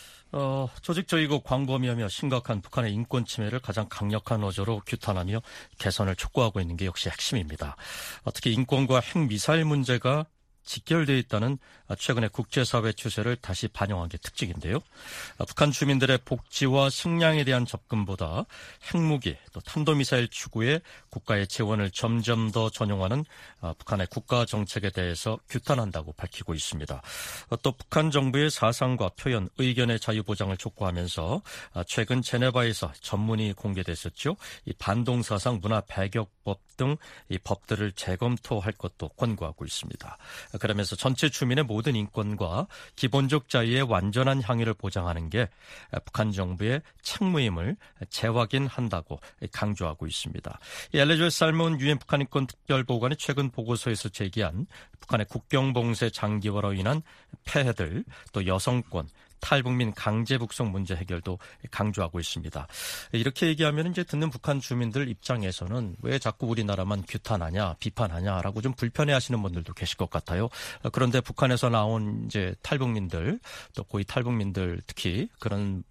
Speaker 5: 조직적이고 광범위하며 심각한 북한의 인권 침해를 가장 강력한 어조로 규탄하며 개선을 촉구하고 있는 게 역시 핵심입니다. 특히 인권과 핵미사일 문제가 직결되어 있다는 최근의 국제사회 추세를 다시 반영한 게 특징인데요. 북한 주민들의 복지와 식량에 대한 접근보다 핵무기 또 탄도미사일 추구에 국가의 재원을 점점 더 전용하는 북한의 국가 정책에 대해서 규탄한다고 밝히고 있습니다. 또 북한 정부의 사상과 표현, 의견의 자유 보장을 촉구하면서 최근 제네바에서 전문이 공개됐었죠. 이 반동사상 문화 배격법 등 이 법들을 재검토할 것도 권고하고 있습니다. 그러면서 전체 주민의 모든 인권과 기본적 자유의 완전한 향유를 보장하는 게 북한 정부의 책무임을 재확인한다고 강조하고 있습니다. 엘레조의 살몬 유엔 북한 인권 특별보고관이 최근 보고서에서 제기한 북한의 국경 봉쇄 장기화로 인한 폐해들, 또 여성권, 탈북민 강제 북송 문제 해결도 강조하고 있습니다. 이렇게 얘기하면 이제 듣는 북한 주민들 입장에서는 왜 자꾸 우리나라만 규탄하냐, 비판하냐라고 좀 불편해하시는 분들도 계실 것 같아요. 그런데 북한에서 나온 이제 탈북민들, 또 고위 탈북민들 특히 그런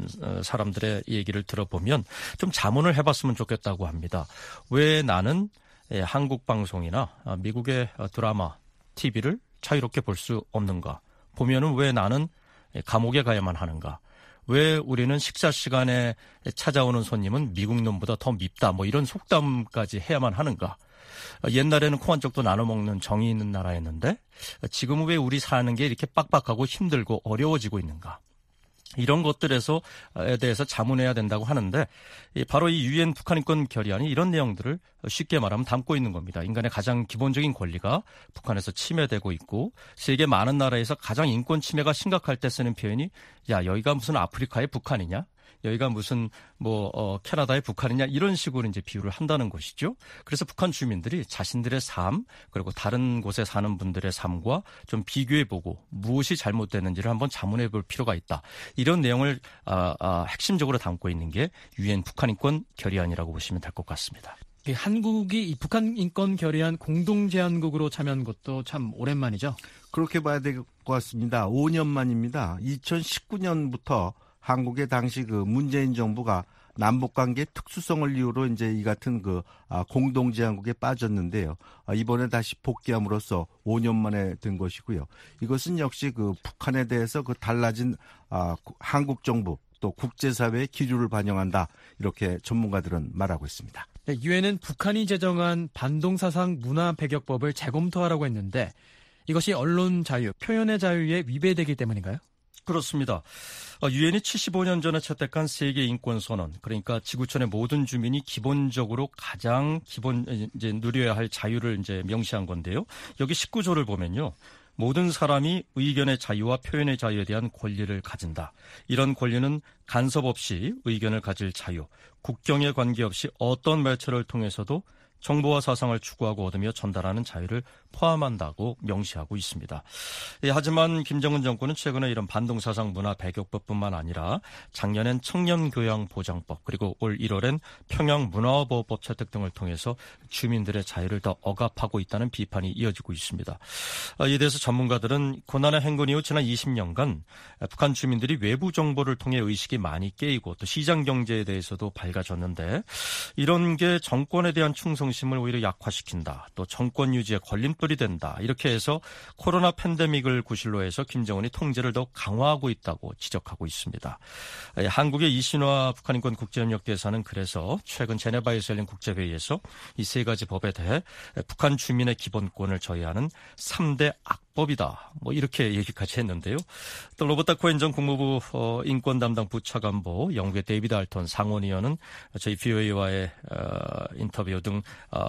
Speaker 5: 사람들의 얘기를 들어보면 좀 자문을 해봤으면 좋겠다고 합니다. 왜 나는 한국 방송이나 미국의 드라마, TV를 자유롭게 볼 수 없는가? 보면은 왜 나는 감옥에 가야만 하는가? 왜 우리는 식사 시간에 찾아오는 손님은 미국 놈보다 더 밉다? 뭐 이런 속담까지 해야만 하는가? 옛날에는 코 한 쪽도 나눠 먹는 정이 있는 나라였는데 지금은 왜 우리 사는 게 이렇게 빡빡하고 힘들고 어려워지고 있는가? 이런 것들에 대해서 자문해야 된다고 하는데 바로 이 유엔 북한 인권 결의안이 이런 내용들을 쉽게 말하면 담고 있는 겁니다. 인간의 가장 기본적인 권리가 북한에서 침해되고 있고 세계 많은 나라에서 가장 인권 침해가 심각할 때 쓰는 표현이 야 여기가 무슨 아프리카의 북한이냐? 여기가 무슨 캐나다의 북한이냐 이런 식으로 이제 비유를 한다는 것이죠. 그래서 북한 주민들이 자신들의 삶 그리고 다른 곳에 사는 분들의 삶과 좀 비교해보고 무엇이 잘못됐는지를 한번 자문해볼 필요가 있다. 이런 내용을 핵심적으로 담고 있는 게 유엔 북한 인권 결의안이라고 보시면 될 것 같습니다.
Speaker 2: 한국이 이 북한 인권 결의안 공동 제안국으로 참여한 것도 참 오랜만이죠.
Speaker 3: 그렇게 봐야 될 것 같습니다. 5년 만입니다. 2019년부터 한국의 당시 그 문재인 정부가 남북관계 특수성을 이유로 이제 이 같은 그 공동제안국에 빠졌는데요. 이번에 다시 복귀함으로써 5년 만에 된 것이고요. 이것은 역시 그 북한에 대해서 그 달라진 한국 정부 또 국제사회의 기류를 반영한다. 이렇게 전문가들은 말하고 있습니다.
Speaker 2: 유엔은 북한이 제정한 반동사상 문화 배격법을 재검토하라고 했는데 이것이 언론 자유, 표현의 자유에 위배되기 때문인가요?
Speaker 5: 그렇습니다. 유엔이 75년 전에 채택한 세계 인권 선언, 그러니까 지구촌의 모든 주민이 기본적으로 가장 이제 누려야 할 자유를 이제 명시한 건데요. 여기 19조를 보면요. 모든 사람이 의견의 자유와 표현의 자유에 대한 권리를 가진다. 이런 권리는 간섭 없이 의견을 가질 자유, 국경에 관계없이 어떤 매체를 통해서도 정보와 사상을 추구하고 얻으며 전달하는 자유를 포함한다고 명시하고 있습니다. 하지만 김정은 정권은 최근에 이런 반동사상 문화 배격법뿐만 아니라 작년엔 청년교양보장법 그리고 올 1월엔 평양문화보호법 채택 등을 통해서 주민들의 자유를 더 억압하고 있다는 비판이 이어지고 있습니다. 이에 대해서 전문가들은 고난의 행군 이후 지난 20년간 북한 주민들이 외부 정보를 통해 의식이 많이 깨이고 또 시장 경제에 대해서도 밝아졌는데 이런 게 정권에 대한 충성심을 오히려 약화시킨다. 또 정권 유지에 걸림돌이 된다. 이렇게 해서 코로나 팬데믹을 구실로 해서 김정은이 통제를 더 강화하고 있다고 지적하고 있습니다. 한국의 이신화 북한인권 국제협력 대사는 그래서 최근 제네바에서 열린 국제회의에서 이 세 가지 법에 대해 북한 주민의 기본권을 저해하는 3대 악법이다. 뭐 이렇게 얘기까지 했는데요. 또 로버타 코엔 전 국무부 인권 담당 부차관보, 영국의 데이비드 알턴 상원의원은 저희 VOA와의 인터뷰 등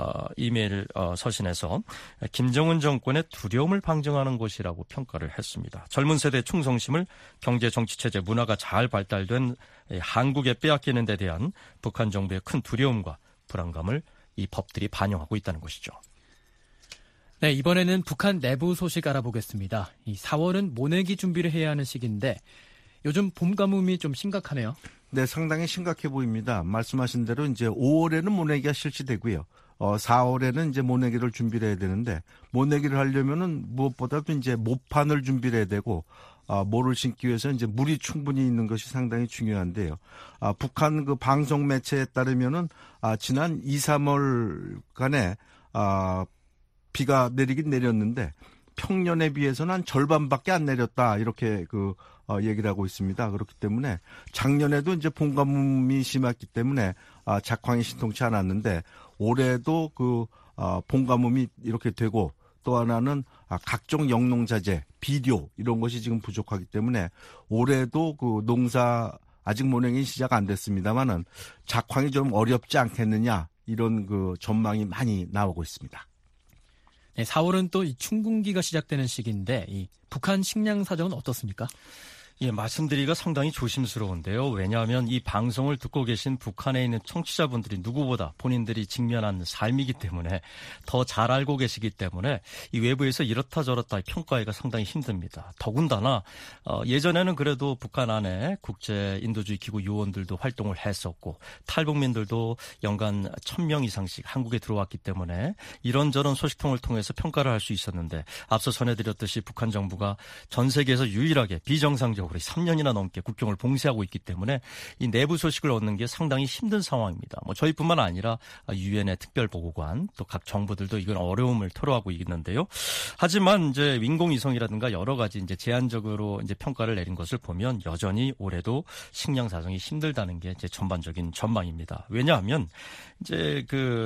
Speaker 5: 이메일 서신에서 김정은 정권의 두려움을 방증하는 것이라고 평가를 했습니다. 젊은 세대의 충성심을 경제, 정치, 체제, 문화가 잘 발달된 한국에 빼앗기는 데 대한 북한 정부의 큰 두려움과 불안감을 이 법들이 반영하고 있다는 것이죠.
Speaker 2: 네, 이번에는 북한 내부 소식 알아보겠습니다. 이 4월은 모내기 준비를 해야 하는 시기인데 요즘 봄 가뭄이 좀 심각하네요.
Speaker 3: 네, 상당히 심각해 보입니다. 말씀하신 대로 이제 5월에는 모내기가 실시되고요. 4월에는 이제 모내기를 준비를 해야 되는데 모내기를 하려면은 무엇보다도 이제 모판을 준비를 해야 되고 모를 심기 위해서 이제 물이 충분히 있는 것이 상당히 중요한데요. 북한 그 방송 매체에 따르면은 지난 2, 3월간에 비가 내리긴 내렸는데 평년에 비해서는 한 절반밖에 안 내렸다 이렇게 얘기를 하고 있습니다. 그렇기 때문에 작년에도 이제 봄 가뭄이 심했기 때문에 작황이 신통치 않았는데 올해도 봄 가뭄이 이렇게 되고 또 하나는 각종 영농자재, 비료 이런 것이 지금 부족하기 때문에 올해도 농사 아직 모내기 시작 안 됐습니다만은 작황이 좀 어렵지 않겠느냐 이런 전망이 많이 나오고 있습니다.
Speaker 2: 네, 4월은 또 이 춘궁기가 시작되는 시기인데 이 북한 식량 사정은 어떻습니까?
Speaker 5: 예, 말씀드리기가 상당히 조심스러운데요. 왜냐하면 이 방송을 듣고 계신 북한에 있는 청취자분들이 누구보다 본인들이 직면한 삶이기 때문에 더 잘 알고 계시기 때문에 이 외부에서 이렇다 저렇다 평가하기가 상당히 힘듭니다. 더군다나 예전에는 그래도 북한 안에 국제 인도주의 기구 요원들도 활동을 했었고 탈북민들도 연간 1,000명 이상씩 한국에 들어왔기 때문에 이런저런 소식통을 통해서 평가를 할 수 있었는데 앞서 전해드렸듯이 북한 정부가 전 세계에서 유일하게 비정상적으로 3년이나 넘게 국경을 봉쇄하고 있기 때문에 이 내부 소식을 얻는 게 상당히 힘든 상황입니다. 저희뿐만 아니라 유엔의 특별보고관 또 각 정부들도 이건 어려움을 토로하고 있는데요. 하지만 이제 인공위성이라든가 여러 가지 이제 제한적으로 이제 평가를 내린 것을 보면 여전히 올해도 식량 사정이 힘들다는 게 이제 전반적인 전망입니다. 왜냐하면 이제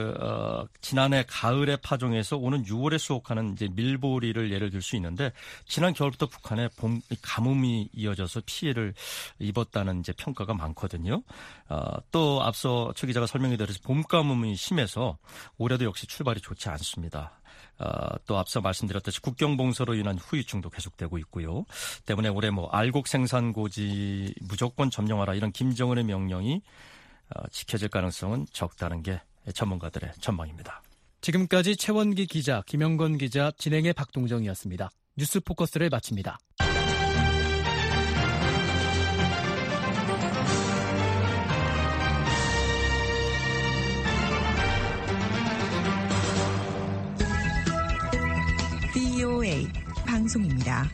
Speaker 5: 지난해 가을의 파종에서 오는 6월에 수확하는 이제 밀보리를 예를 들 수 있는데 지난 겨울부터 북한에 봄 가뭄이 이어져서 피해를 입었다는 이제 평가가 많거든요. 또 앞서 최 기자가 설명해 드렸듯이 봄 가뭄이 심해서 올해도 역시 출발이 좋지 않습니다. 또 앞서 말씀드렸듯이 국경 봉쇄로 인한 후유증도 계속되고 있고요. 때문에 올해 알곡 생산 고지 무조건 점령하라 이런 김정은의 명령이 지켜질 가능성은 적다는 게 전문가들의 전망입니다.
Speaker 2: 지금까지 최원기 기자, 김영건 기자, 진행의 박동정이었습니다. 뉴스 포커스를 마칩니다.
Speaker 7: VOA 방송입니다.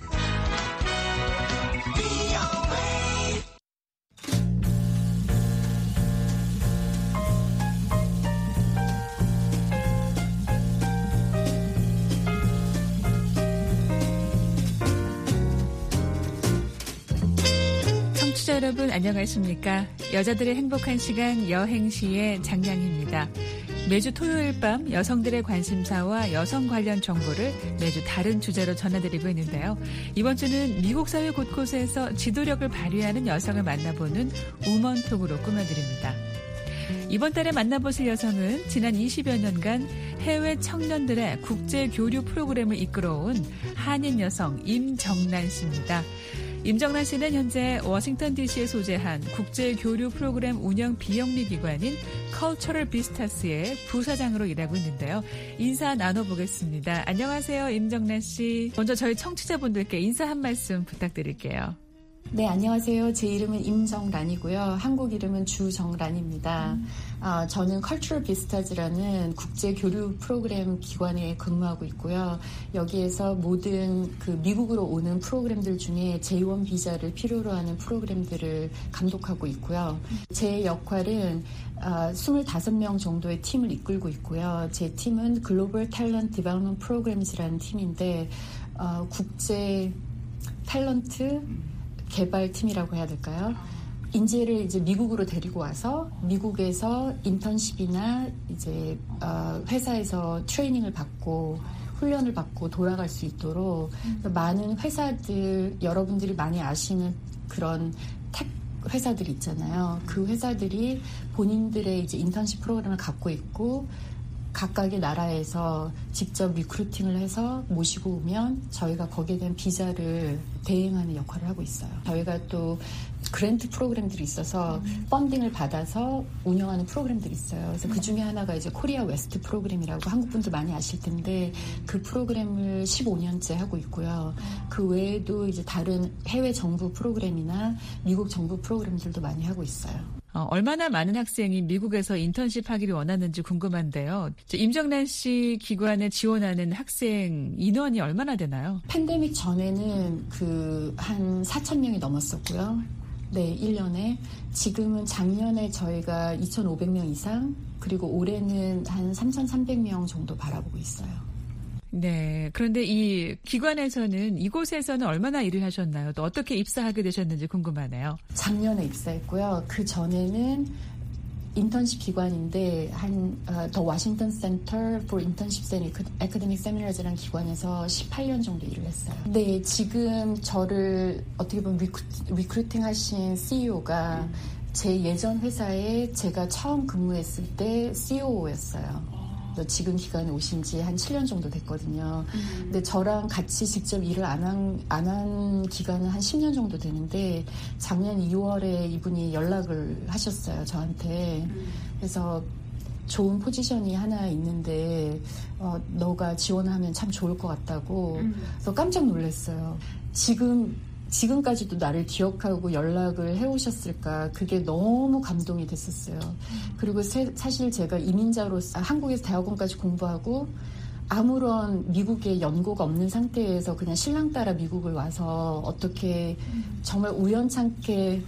Speaker 8: 청취자 여러분 안녕하십니까? 여자들의 행복한 시간 여행시의 장량입니다. 매주 토요일 밤 여성들의 관심사와 여성 관련 정보를 매주 다른 주제로 전해드리고 있는데요. 이번 주는 미국 사회 곳곳에서 지도력을 발휘하는 여성을 만나보는 우먼톡으로 꾸며드립니다. 이번 달에 만나보실 여성은 지난 20여 년간 해외 청년들의 국제 교류 프로그램을 이끌어온 한인 여성 임정란 씨입니다. 임정란 씨는 현재 워싱턴 DC에 소재한 국제교류 프로그램 운영 비영리 기관인 Cultural Vistas의 부사장으로 일하고 있는데요. 인사 나눠보겠습니다. 안녕하세요, 임정란 씨. 먼저 저희 청취자분들께 인사 한 말씀 부탁드릴게요.
Speaker 9: 네, 안녕하세요. 제 이름은 임정란이고요. 한국 이름은 주정란입니다. 저는 Cultural Vistas라는 국제 교류 프로그램 기관에 근무하고 있고요. 여기에서 모든 미국으로 오는 프로그램들 중에 J1 비자를 필요로 하는 프로그램들을 감독하고 있고요. 제 역할은 25명 정도의 팀을 이끌고 있고요. 제 팀은 Global Talent Development Programs라는 팀인데 국제 탤런트 개발팀이라고 해야 될까요? 인재를 이제 미국으로 데리고 와서 미국에서 인턴십이나 이제 회사에서 트레이닝을 받고 훈련을 받고 돌아갈 수 있도록 많은 회사들, 여러분들이 많이 아시는 그런 텍 회사들 있잖아요. 그 회사들이 본인들의 이제 인턴십 프로그램을 갖고 있고 각각의 나라에서 직접 리크루팅을 해서 모시고 오면 저희가 거기에 대한 비자를 대행하는 역할을 하고 있어요. 저희가 또 그랜트 프로그램들이 있어서 펀딩을 받아서 운영하는 프로그램들이 있어요. 그래서 그 중에 하나가 이제 코리아 웨스트 프로그램이라고 한국 분들 많이 아실 텐데 그 프로그램을 15년째 하고 있고요. 그 외에도 이제 다른 해외 정부 프로그램이나 미국 정부 프로그램들도 많이 하고 있어요.
Speaker 8: 얼마나 많은 학생이 미국에서 인턴십 하기를 원하는지 궁금한데요. 임정란 씨 기관에 지원하는 학생 인원이 얼마나 되나요?
Speaker 9: 팬데믹 전에는 한 4,000명이 넘었었고요. 네, 1년에. 지금은 작년에 저희가 2,500명 이상, 그리고 올해는 한 3,300명 정도 바라보고 있어요.
Speaker 8: 네. 그런데 이 기관에서는 이곳에서는 얼마나 일을 하셨나요? 또 어떻게 입사하게 되셨는지 궁금하네요.
Speaker 9: 작년에 입사했고요. 그 전에는 인턴십 기관인데 더 워싱턴 센터 for Internships and Academic Seminars라는 기관에서 18년 정도 일을 했어요. 네, 지금 저를 어떻게 보면 리크루팅 하신 CEO가 제 예전 회사에 제가 처음 근무했을 때 COO였어요. 지금 기관에 오신 지 한 7년 정도 됐거든요. 근데 저랑 같이 직접 일을 안 한 기간은 한 10년 정도 되는데 작년 2월에 이분이 연락을 하셨어요, 저한테. 그래서 좋은 포지션이 하나 있는데 너가 지원하면 참 좋을 것 같다고. 그래서 깜짝 놀랐어요. 지금까지도 나를 기억하고 연락을 해오셨을까, 그게 너무 감동이 됐었어요. 그리고 사실 제가 이민자로서 한국에서 대학원까지 공부하고 아무런 미국에 연고가 없는 상태에서 그냥 신랑 따라 미국을 와서 어떻게 정말 우연찮게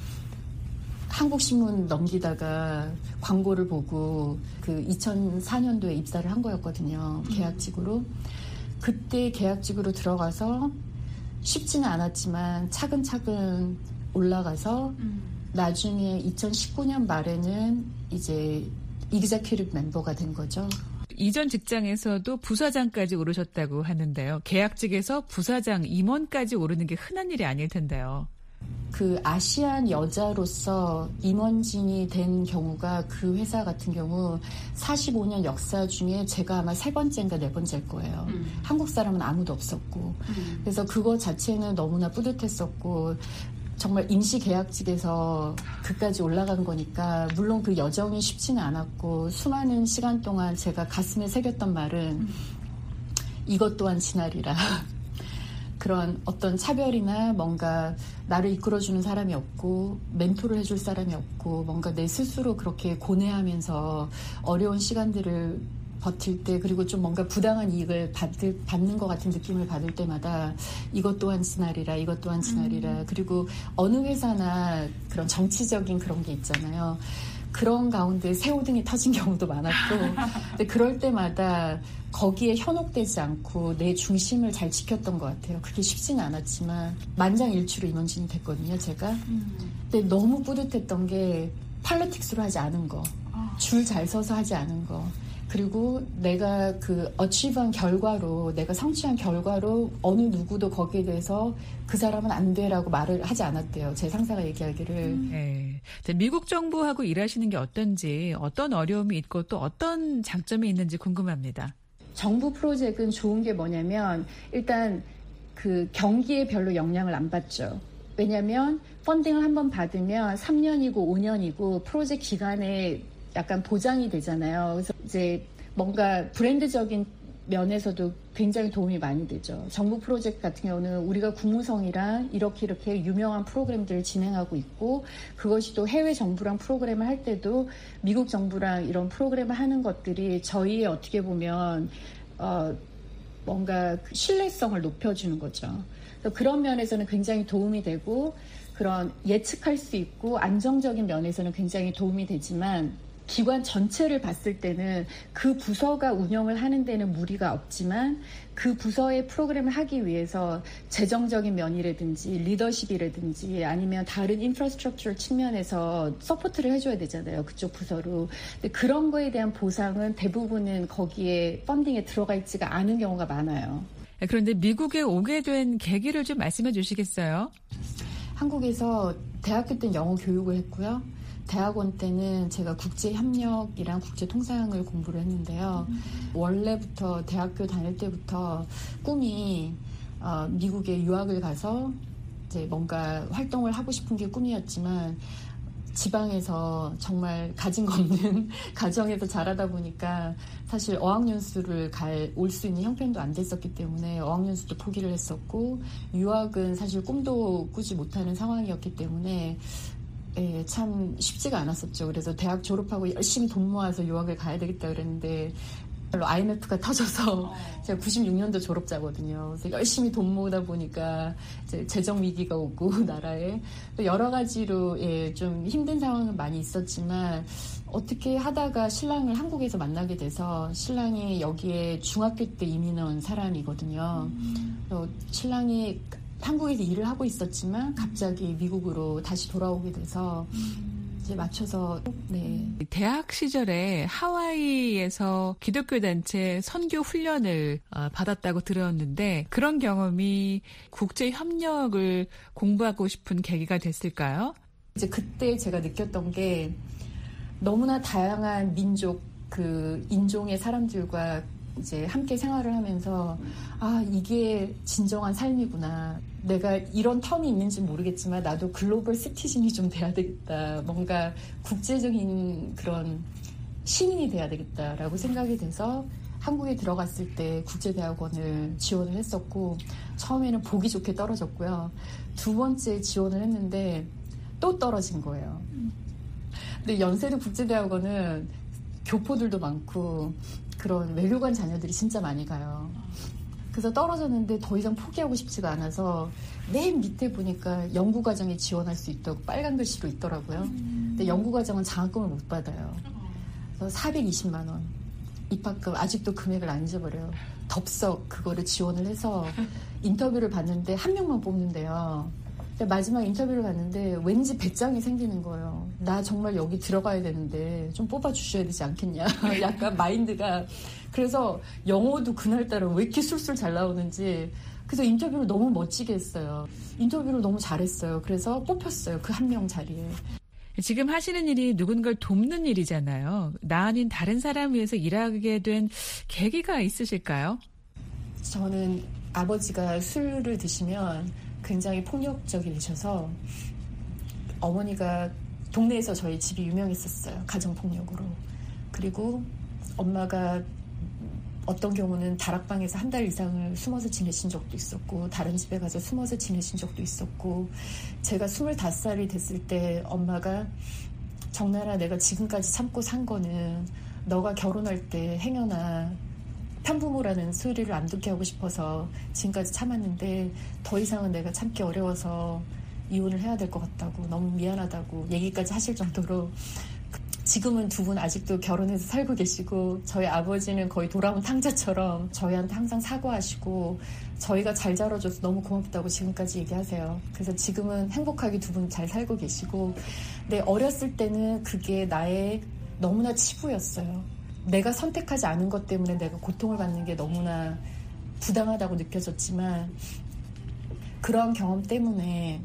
Speaker 9: 한국신문 넘기다가 광고를 보고 2004년도에 입사를 한 거였거든요. 계약직으로. 그때 계약직으로 들어가서 쉽지는 않았지만 차근차근 올라가서 나중에 2019년 말에는 이제 executive 멤버가 된 거죠.
Speaker 8: 이전 직장에서도 부사장까지 오르셨다고 하는데요. 계약직에서 부사장 임원까지 오르는 게 흔한 일이 아닐 텐데요.
Speaker 9: 아시안 여자로서 임원진이 된 경우가 그 회사 같은 경우 45년 역사 중에 제가 아마 3번째인가 4번째일 거예요. 한국 사람은 아무도 없었고. 그래서 그거 자체는 너무나 뿌듯했었고, 정말 임시 계약직에서 그까지 올라간 거니까 물론 그 여정이 쉽지는 않았고, 수많은 시간 동안 제가 가슴에 새겼던 말은 이것 또한 지나리라. 그런 어떤 차별이나 뭔가 나를 이끌어주는 사람이 없고 멘토를 해줄 사람이 없고 뭔가 내 스스로 그렇게 고뇌하면서 어려운 시간들을 버틸 때, 그리고 좀 뭔가 부당한 이익을 받는 것 같은 느낌을 받을 때마다 이것 또한 지나리라, 이것 또한 지나리라. 그리고 어느 회사나 그런 정치적인 그런 게 있잖아요. 그런 가운데 새우등이 터진 경우도 많았고, 근데 그럴 때마다 거기에 현혹되지 않고 내 중심을 잘 지켰던 것 같아요. 그게 쉽지는 않았지만 만장일치로 임원진이 됐거든요, 제가. 근데 너무 뿌듯했던 게 팔로틱스로 하지 않은 거, 줄 잘 서서 하지 않은 거, 그리고 내가 어치브한 결과로, 내가 성취한 결과로 어느 누구도 거기에 대해서 그 사람은 안 돼라고 말을 하지 않았대요. 제 상사가 얘기하기를.
Speaker 8: 네. 미국 정부하고 일하시는 게 어떤지, 어떤 어려움이 있고 또 어떤 장점이 있는지 궁금합니다.
Speaker 9: 정부 프로젝트는 좋은 게 뭐냐면 일단 경기에 별로 영향을 안 받죠. 왜냐하면 펀딩을 한번 받으면 3년이고 5년이고 프로젝트 기간에 약간 보장이 되잖아요. 그래서 이제 뭔가 브랜드적인 면에서도 굉장히 도움이 많이 되죠. 정부 프로젝트 같은 경우는 우리가 국무성이랑 이렇게 유명한 프로그램들을 진행하고 있고, 그것이 또 해외 정부랑 프로그램을 할 때도 미국 정부랑 이런 프로그램을 하는 것들이 저희의 어떻게 보면 뭔가 신뢰성을 높여주는 거죠. 그런 면에서는 굉장히 도움이 되고, 그런 예측할 수 있고 안정적인 면에서는 굉장히 도움이 되지만, 기관 전체를 봤을 때는 그 부서가 운영을 하는 데는 무리가 없지만 그 부서의 프로그램을 하기 위해서 재정적인 면이라든지 리더십이라든지 아니면 다른 인프라스트럭처 측면에서 서포트를 해줘야 되잖아요. 그쪽 부서로. 근데 그런 거에 대한 보상은 대부분은 거기에 펀딩에 들어가 있지가 않은 경우가 많아요.
Speaker 8: 그런데 미국에 오게 된 계기를 좀 말씀해 주시겠어요?
Speaker 9: 한국에서 대학교 때는 영어 교육을 했고요. 대학원 때는 제가 국제협력이랑 국제통상을 공부를 했는데요. 원래부터 대학교 다닐 때부터 꿈이 미국에 유학을 가서 이제 뭔가 활동을 하고 싶은 게 꿈이었지만 지방에서 정말 가진 거 없는 가정에서 자라다 보니까 사실 어학연수를 올 수 있는 형편도 안 됐었기 때문에 어학연수도 포기를 했었고 유학은 사실 꿈도 꾸지 못하는 상황이었기 때문에 참 쉽지가 않았었죠. 그래서 대학 졸업하고 열심히 돈 모아서 유학을 가야 되겠다 그랬는데 IMF가 터져서 제가 96년도 졸업자거든요. 그래서 열심히 돈 모으다 보니까 이제 재정 위기가 오고 나라에 또 여러 가지로 좀 힘든 상황은 많이 있었지만 어떻게 하다가 신랑을 한국에서 만나게 돼서 신랑이 여기에 중학교 때 이민 온 사람이거든요. 신랑이 한국에서 일을 하고 있었지만 갑자기 미국으로 다시 돌아오게 돼서 이제 맞춰서
Speaker 8: 대학 시절에 하와이에서 기독교 단체 선교 훈련을 받았다고 들었는데 그런 경험이 국제 협력을 공부하고 싶은 계기가 됐을까요?
Speaker 9: 이제 그때 제가 느꼈던 게 너무나 다양한 민족 인종의 사람들과 이제 함께 생활을 하면서 이게 진정한 삶이구나. 내가 이런 텀이 있는지 모르겠지만 나도 글로벌 시티즌이 좀 돼야 되겠다. 뭔가 국제적인 그런 시민이 돼야 되겠다라고 생각이 돼서 한국에 들어갔을 때 국제대학원을 지원을 했었고 처음에는 보기 좋게 떨어졌고요. 두 번째 지원을 했는데 또 떨어진 거예요. 근데 연세대 국제대학원은 교포들도 많고 그런 외교관 자녀들이 진짜 많이 가요. 그래서 떨어졌는데 더 이상 포기하고 싶지가 않아서 맨 밑에 보니까 연구과정에 지원할 수 있다고 빨간 글씨로 있더라고요. 근데 연구과정은 장학금을 못 받아요. 그래서 420만 원 입학금 아직도 금액을 안 잊어버려요. 덥석 그거를 지원을 해서 인터뷰를 봤는데 한 명만 뽑는데요. 마지막 인터뷰를 봤는데 왠지 배짱이 생기는 거예요. 나 정말 여기 들어가야 되는데 좀 뽑아주셔야 되지 않겠냐. 약간 마인드가. 그래서 영어도 그날따라 왜 이렇게 술술 잘 나오는지 그래서 인터뷰를 너무 멋지게 했어요. 인터뷰를 너무 잘했어요. 그래서 뽑혔어요. 그 한 명 자리에.
Speaker 8: 지금 하시는 일이 누군가를 돕는 일이잖아요. 나 아닌 다른 사람 위해서 일하게 된 계기가 있으실까요?
Speaker 9: 저는 아버지가 술을 드시면 굉장히 폭력적이셔서 어머니가 동네에서 저희 집이 유명했었어요. 가정폭력으로. 그리고 엄마가 어떤 경우는 다락방에서 한 달 이상을 숨어서 지내신 적도 있었고 다른 집에 가서 숨어서 지내신 적도 있었고 제가 25살이 됐을 때 엄마가 정나라 내가 지금까지 참고 산 거는 너가 결혼할 때 행여나 편부모라는 소리를 안 듣게 하고 싶어서 지금까지 참았는데 더 이상은 내가 참기 어려워서 이혼을 해야 될 것 같다고 너무 미안하다고 얘기까지 하실 정도로 지금은 두 분 아직도 결혼해서 살고 계시고 저희 아버지는 거의 돌아온 탕자처럼 저희한테 항상 사과하시고 저희가 잘 자라줘서 너무 고맙다고 지금까지 얘기하세요. 그래서 지금은 행복하게 두 분 잘 살고 계시고 근데 어렸을 때는 그게 나의 너무나 치부였어요. 내가 선택하지 않은 것 때문에 내가 고통을 받는 게 너무나 부당하다고 느껴졌지만 그런 경험 때문에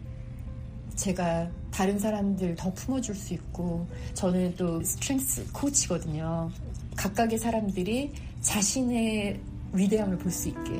Speaker 9: 제가 다른 사람들 더 품어줄 수 있고 저는 또 스트렝스 코치거든요. 각각의 사람들이 자신의 위대함을 볼 수 있게.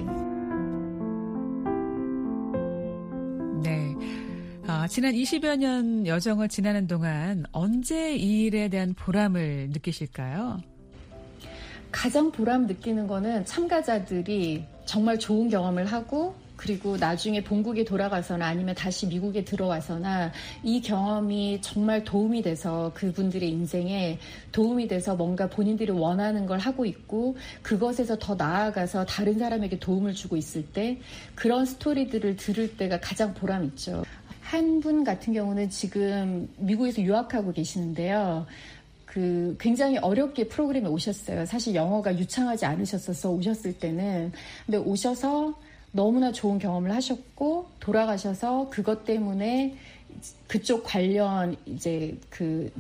Speaker 8: 네. 지난 20여 년 여정을 지나는 동안 언제 이 일에 대한 보람을 느끼실까요?
Speaker 9: 가장 보람 느끼는 거는 참가자들이 정말 좋은 경험을 하고 그리고 나중에 본국에 돌아가서나 아니면 다시 미국에 들어와서나 이 경험이 정말 도움이 돼서 그분들의 인생에 도움이 돼서 뭔가 본인들이 원하는 걸 하고 있고 그것에서 더 나아가서 다른 사람에게 도움을 주고 있을 때 그런 스토리들을 들을 때가 가장 보람 있죠. 한 분 같은 경우는 지금 미국에서 유학하고 계시는데요. 굉장히 어렵게 프로그램에 오셨어요. 사실 영어가 유창하지 않으셨어서 오셨을 때는. 근데 오셔서 너무나 좋은 경험을 하셨고 돌아가셔서 그것 때문에 그쪽 관련 이제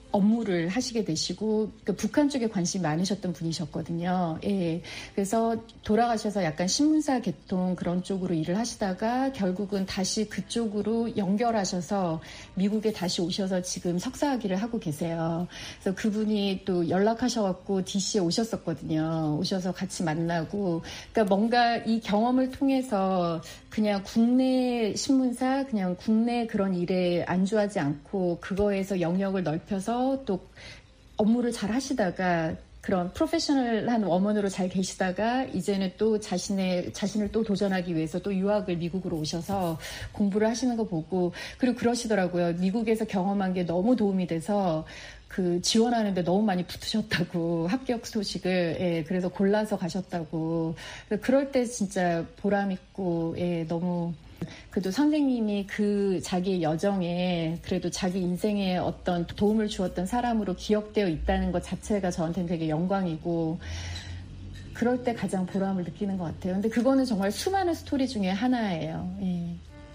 Speaker 9: 업무를 하시게 되시고 그러니까 북한 쪽에 관심이 많으셨던 분이셨거든요. 예, 그래서 돌아가셔서 약간 신문사 계통 그런 쪽으로 일을 하시다가 결국은 다시 그쪽으로 연결하셔서 미국에 다시 오셔서 지금 석사학위를 하고 계세요. 그래서 그분이 또 연락하셔갖고 DC에 오셨었거든요. 오셔서 같이 만나고 그러니까 뭔가 이 경험을 통해서 그냥 국내 신문사 그냥 국내 그런 일에 안주하지 않고 그거에서 영역을 넓혀서 또 업무를 잘 하시다가 그런 프로페셔널한 워먼으로 잘 계시다가 이제는 또 자신을 또 도전하기 위해서 또 유학을 미국으로 오셔서 공부를 하시는 거 보고 그리고 그러시더라고요. 미국에서 경험한 게 너무 도움이 돼서 그 지원하는데 너무 많이 붙으셨다고 합격 소식을 예, 그래서 골라서 가셨다고 그럴 때 진짜 보람 있고 예, 너무 그래도 선생님이 그 자기 여정에 그래도 자기 인생에 어떤 도움을 주었던 사람으로 기억되어 있다는 것 자체가 저한테는 되게 영광이고 그럴 때 가장 보람을 느끼는 것 같아요. 근데 그거는 정말 수많은 스토리 중에 하나예요. 예.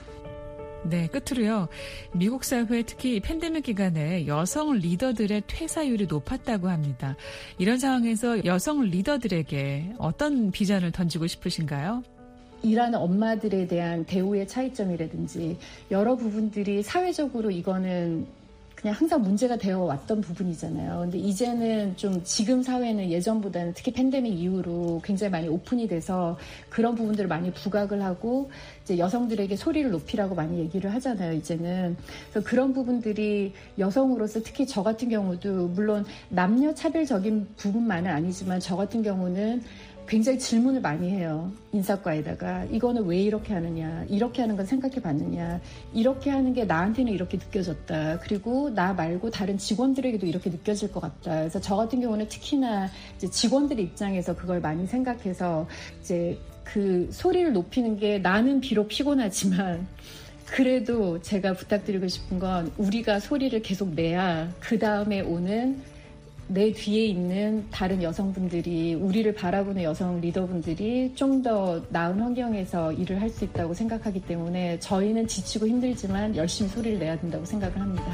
Speaker 8: 네, 끝으로요. 미국 사회 특히 팬데믹 기간에 여성 리더들의 퇴사율이 높았다고 합니다. 이런 상황에서 여성 리더들에게 어떤 비전을 던지고 싶으신가요?
Speaker 9: 일하는 엄마들에 대한 대우의 차이점이라든지 여러 부분들이 사회적으로 이거는 그냥 항상 문제가 되어 왔던 부분이잖아요. 근데 이제는 좀 지금 사회는 예전보다는 특히 팬데믹 이후로 굉장히 많이 오픈이 돼서 그런 부분들을 많이 부각을 하고 이제 여성들에게 소리를 높이라고 많이 얘기를 하잖아요. 이제는 그래서 그런 부분들이 여성으로서 특히 저 같은 경우도 물론 남녀 차별적인 부분만은 아니지만 저 같은 경우는 굉장히 질문을 많이 해요. 인사과에다가 이거는 왜 이렇게 하느냐, 이렇게 하는 건 생각해 봤느냐, 이렇게 하는 게 나한테는 이렇게 느껴졌다. 그리고 나 말고 다른 직원들에게도 이렇게 느껴질 것 같다. 그래서 저 같은 경우는 특히나 이제 직원들의 입장에서 그걸 많이 생각해서 이제 그 소리를 높이는 게 나는 비록 피곤하지만 그래도 제가 부탁드리고 싶은 건 우리가 소리를 계속 내야 그 다음에 오는 내 뒤에 있는 다른 여성분들이 우리를 바라보는 여성 리더분들이 좀 더 나은 환경에서 일을 할 수 있다고 생각하기 때문에 저희는 지치고 힘들지만 열심히 소리를 내야 된다고 생각을 합니다.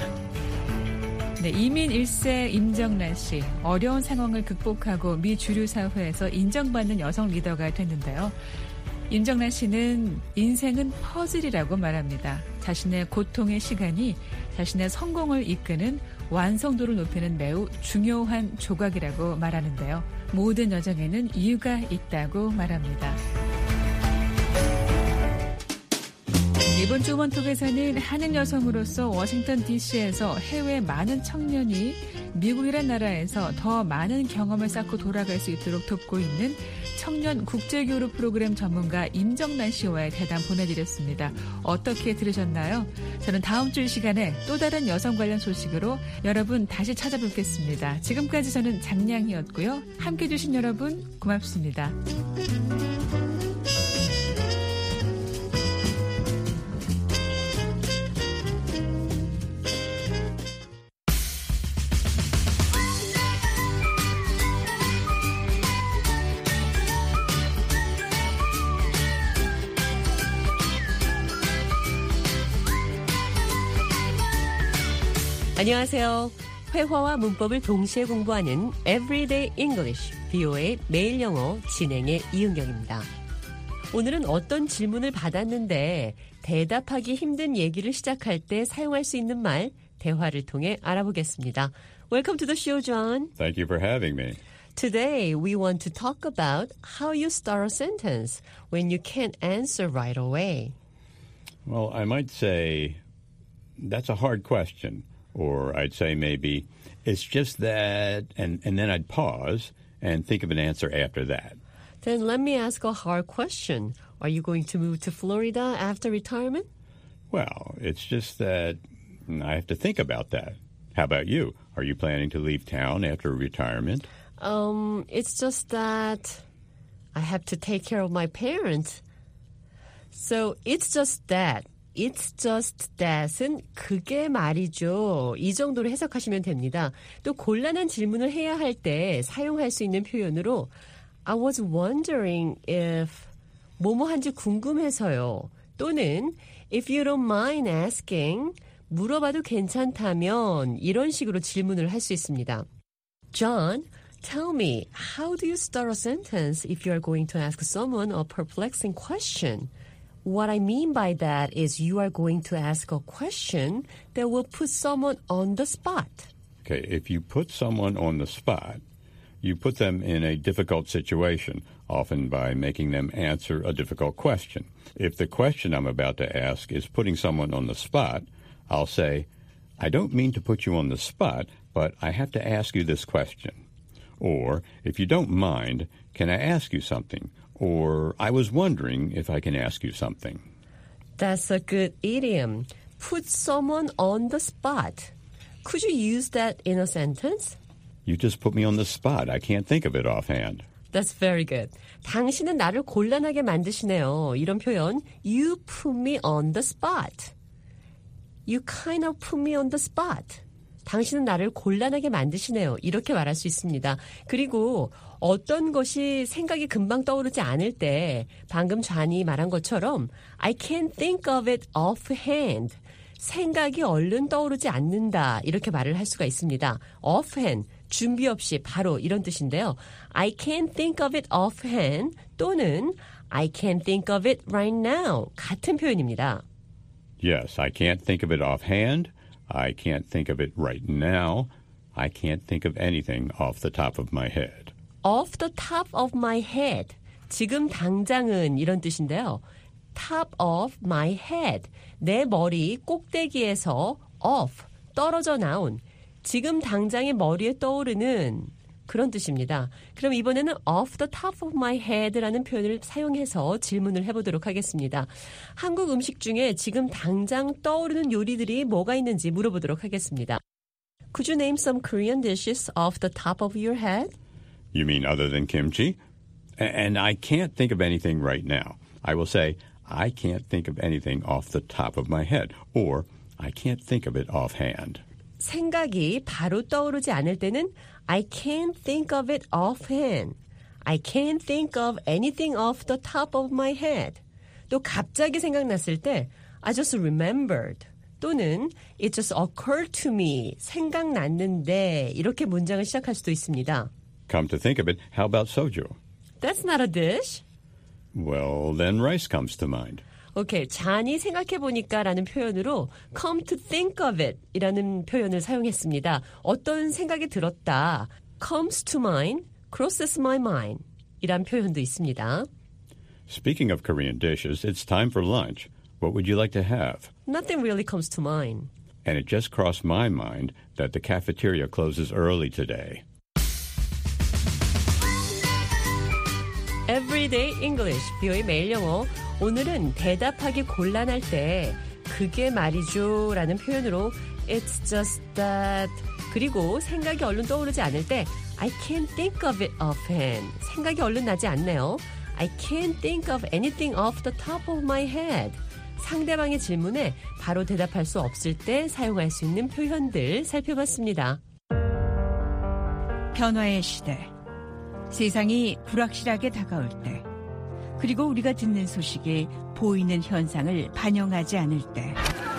Speaker 8: 네, 이민 1세 임정란 씨. 어려운 상황을 극복하고 미 주류 사회에서 인정받는 여성 리더가 됐는데요. 임정란 씨는 인생은 퍼즐이라고 말합니다. 자신의 고통의 시간이 자신의 성공을 이끄는 완성도를 높이는 매우 중요한 조각이라고 말하는데요. 모든 여정에는 이유가 있다고 말합니다. 이번 주 원톡에서는 한인 여성으로서 워싱턴 DC에서 해외 많은 청년이 미국이란 나라에서 더 많은 경험을 쌓고 돌아갈 수 있도록 돕고 있는 청년 국제교류 프로그램 전문가 임정란 씨와의 대담 보내드렸습니다. 어떻게 들으셨나요? 저는 다음 주 이 시간에 또 다른 여성 관련 소식으로 여러분 다시 찾아뵙겠습니다. 지금까지 저는 장량이었고요. 함께해 주신 여러분 고맙습니다.
Speaker 1: 안녕하세요. 회화와 문법을 동시에 공부하는 Everyday English, VOA 매일 영어 진행의 이은경입니다. 오늘은 어떤 질문을 받았는데 대답하기 힘든 얘기를 시작할 때 사용할 수 있는 말, 대화를 통해 알아보겠습니다. Welcome to the show, John.
Speaker 10: Thank you for having me.
Speaker 1: Today, we want to talk about how you start a sentence when you can't answer right away.
Speaker 10: Well, I might say, that's a hard question. Or I'd say maybe, it's just that, and then I'd pause and think of an answer after that.
Speaker 1: Then let me ask a hard question. Are you going to move to Florida after retirement?
Speaker 10: Well, it's just that I have to think about that. How about you? Are you planning to leave town after retirement?
Speaker 1: It's just that I have to take care of my parents. So it's just that. It's just that은 그게 말이죠. 이 정도로 해석하시면 됩니다. 또 곤란한 질문을 해야 할 때 사용할 수 있는 표현으로 I was wondering if 뭐뭐 한지 궁금해서요. 또는 if you don't mind asking
Speaker 11: 물어봐도 괜찮다면 이런 식으로 질문을 할 수 있습니다. John, tell me, how do you start a sentence if you are going to ask someone a perplexing question? What I mean by that is you are going to ask a question that will put someone on the spot.
Speaker 10: Okay, if you put someone on the spot, you put them in a difficult situation, often by making them answer a difficult question. If the question I'm about to ask is putting someone on the spot, I'll say, I don't mean to put you on the spot, but I have to ask you this question. Or, if you don't mind, can I ask you something? Or, I was wondering if I can ask you something.
Speaker 11: That's a good idiom. Put someone on the spot. Could you use that in a sentence?
Speaker 10: You just put me on the spot. I can't think of it offhand.
Speaker 11: That's very good. 당신은 나를 곤란하게 만드시네요. 이런 표현, you put me on the spot. You kind of put me on the spot. 당신은 나를 곤란하게 만드시네요. 이렇게 말할 수 있습니다. 그리고 어떤 것이 생각이 금방 떠오르지 않을 때 방금 좌니 말한 것처럼 I can't think of it offhand. 생각이 얼른 떠오르지 않는다. 이렇게 말을 할 수가 있습니다. offhand, 준비 없이 바로 이런 뜻인데요. I can't think of it offhand 또는 I can't think of it right now. 같은 표현입니다.
Speaker 10: Yes, I can't think of it offhand. I can't think of it right now. I can't think of anything off the top of my head.
Speaker 11: Off the top of my head. 지금 당장은 이런 뜻인데요. top of my head. 내 머리 꼭대기에서 off, 떨어져 나온. 지금 당장의 머리에 떠오르는 그런 뜻입니다. 그럼 이번에는 off the top of my head라는 표현을 사용해서 질문을 해보도록 하겠습니다. 한국 음식 중에 지금 당장 떠오르는 요리들이 뭐가 있는지 물어보도록 하겠습니다. Could you name some Korean dishes off the top of your head?
Speaker 10: You mean other than kimchi? And I can't think of anything right now. I will say, I can't think of anything off the top of my head. Or, I can't think of it offhand.
Speaker 11: 생각이 바로 떠오르지 않을 때는 I can't think of it offhand. I can't think of anything off the top of my head. 또 갑자기 생각났을 때 I just remembered. 또는 it just occurred to me. 생각났는데 이렇게 문장을 시작할 수도 있습니다.
Speaker 10: Come to think of it, how about soju?
Speaker 11: That's not a dish.
Speaker 10: Well, then rice comes to mind.
Speaker 11: 오케이, 잔이 생각해보니까 라는 표현으로 come to think of it 이라는 표현을 사용했습니다. 어떤 생각이 들었다. comes to mind, crosses my mind 이란 표현도 있습니다.
Speaker 10: Speaking of Korean dishes, it's time for lunch. What would you like to have?
Speaker 11: Nothing really comes to mind.
Speaker 10: And it just crossed my mind that the cafeteria closes early today.
Speaker 11: Everyday English, BO의 매일 영어. 오늘은 대답하기 곤란할 때 그게 말이죠 라는 표현으로 It's just that 그리고 생각이 얼른 떠오르지 않을 때 I can't think of it offhand 생각이 얼른 나지 않네요. I can't think of anything off the top of my head 상대방의 질문에 바로 대답할 수 없을 때 사용할 수 있는 표현들 살펴봤습니다.
Speaker 7: 변화의 시대 세상이 불확실하게 다가올 때 그리고 우리가 듣는 소식이 보이는 현상을 반영하지 않을 때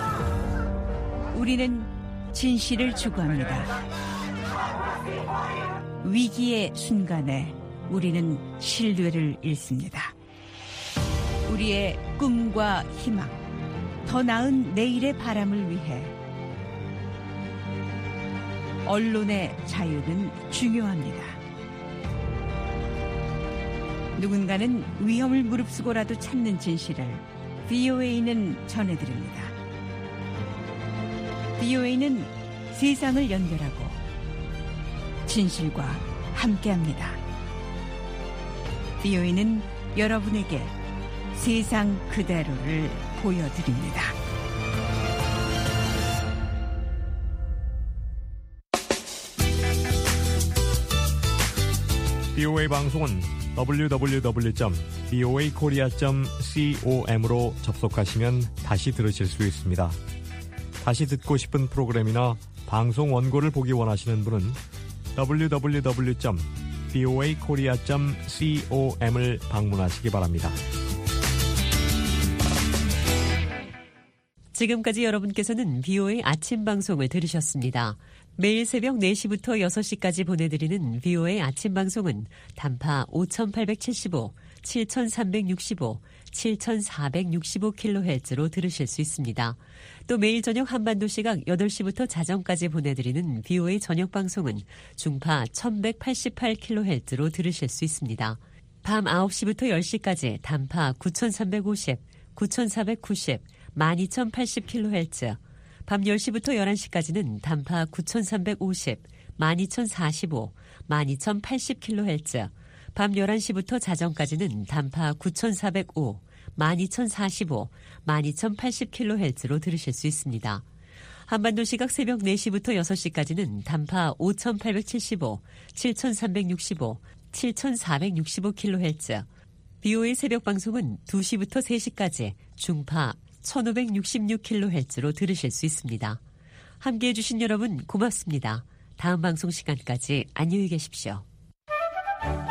Speaker 7: 우리는 진실을 추구합니다. 위기의 순간에 우리는 신뢰를 잃습니다. 우리의 꿈과 희망, 더 나은 내일의 바람을 위해 언론의 자유는 중요합니다. 누군가는 위험을 무릅쓰고라도 찾는 진실을 BOA는 전해드립니다. BOA는 세상을 연결하고 진실과 함께합니다. BOA는 여러분에게 세상 그대로를 보여드립니다.
Speaker 12: BOA 방송은 www.boakorea.com으로 접속하시면 다시 들으실 수 있습니다. 다시 듣고 싶은 프로그램이나 방송 원고를 보기 원하시는 분은 www.boakorea.com을 방문하시기 바랍니다.
Speaker 1: 지금까지 여러분께서는 VOA 아침 방송을 들으셨습니다. 매일 새벽 4시부터 6시까지 보내드리는 VOA 아침 방송은 단파 5875, 7365, 7465kHz로 들으실 수 있습니다. 또 매일 저녁 한반도 시각 8시부터 자정까지 보내드리는 VOA 저녁 방송은 중파 1188kHz로 들으실 수 있습니다. 밤 9시부터 10시까지 단파 9350, 9490, 12080kHz, 밤 10시부터 11시까지는 단파 9350, 12045, 12080kHz, 밤 11시부터 자정까지는 단파 9405, 12045, 12080kHz로 들으실 수 있습니다. 한반도 시각 새벽 4시부터 6시까지는 단파 5875, 7365, 7465kHz, VOA 새벽 방송은 2시부터 3시까지 중파 1566kHz로 들으실 수 있습니다. 함께해 주신 여러분 고맙습니다. 다음 방송 시간까지 안녕히 계십시오.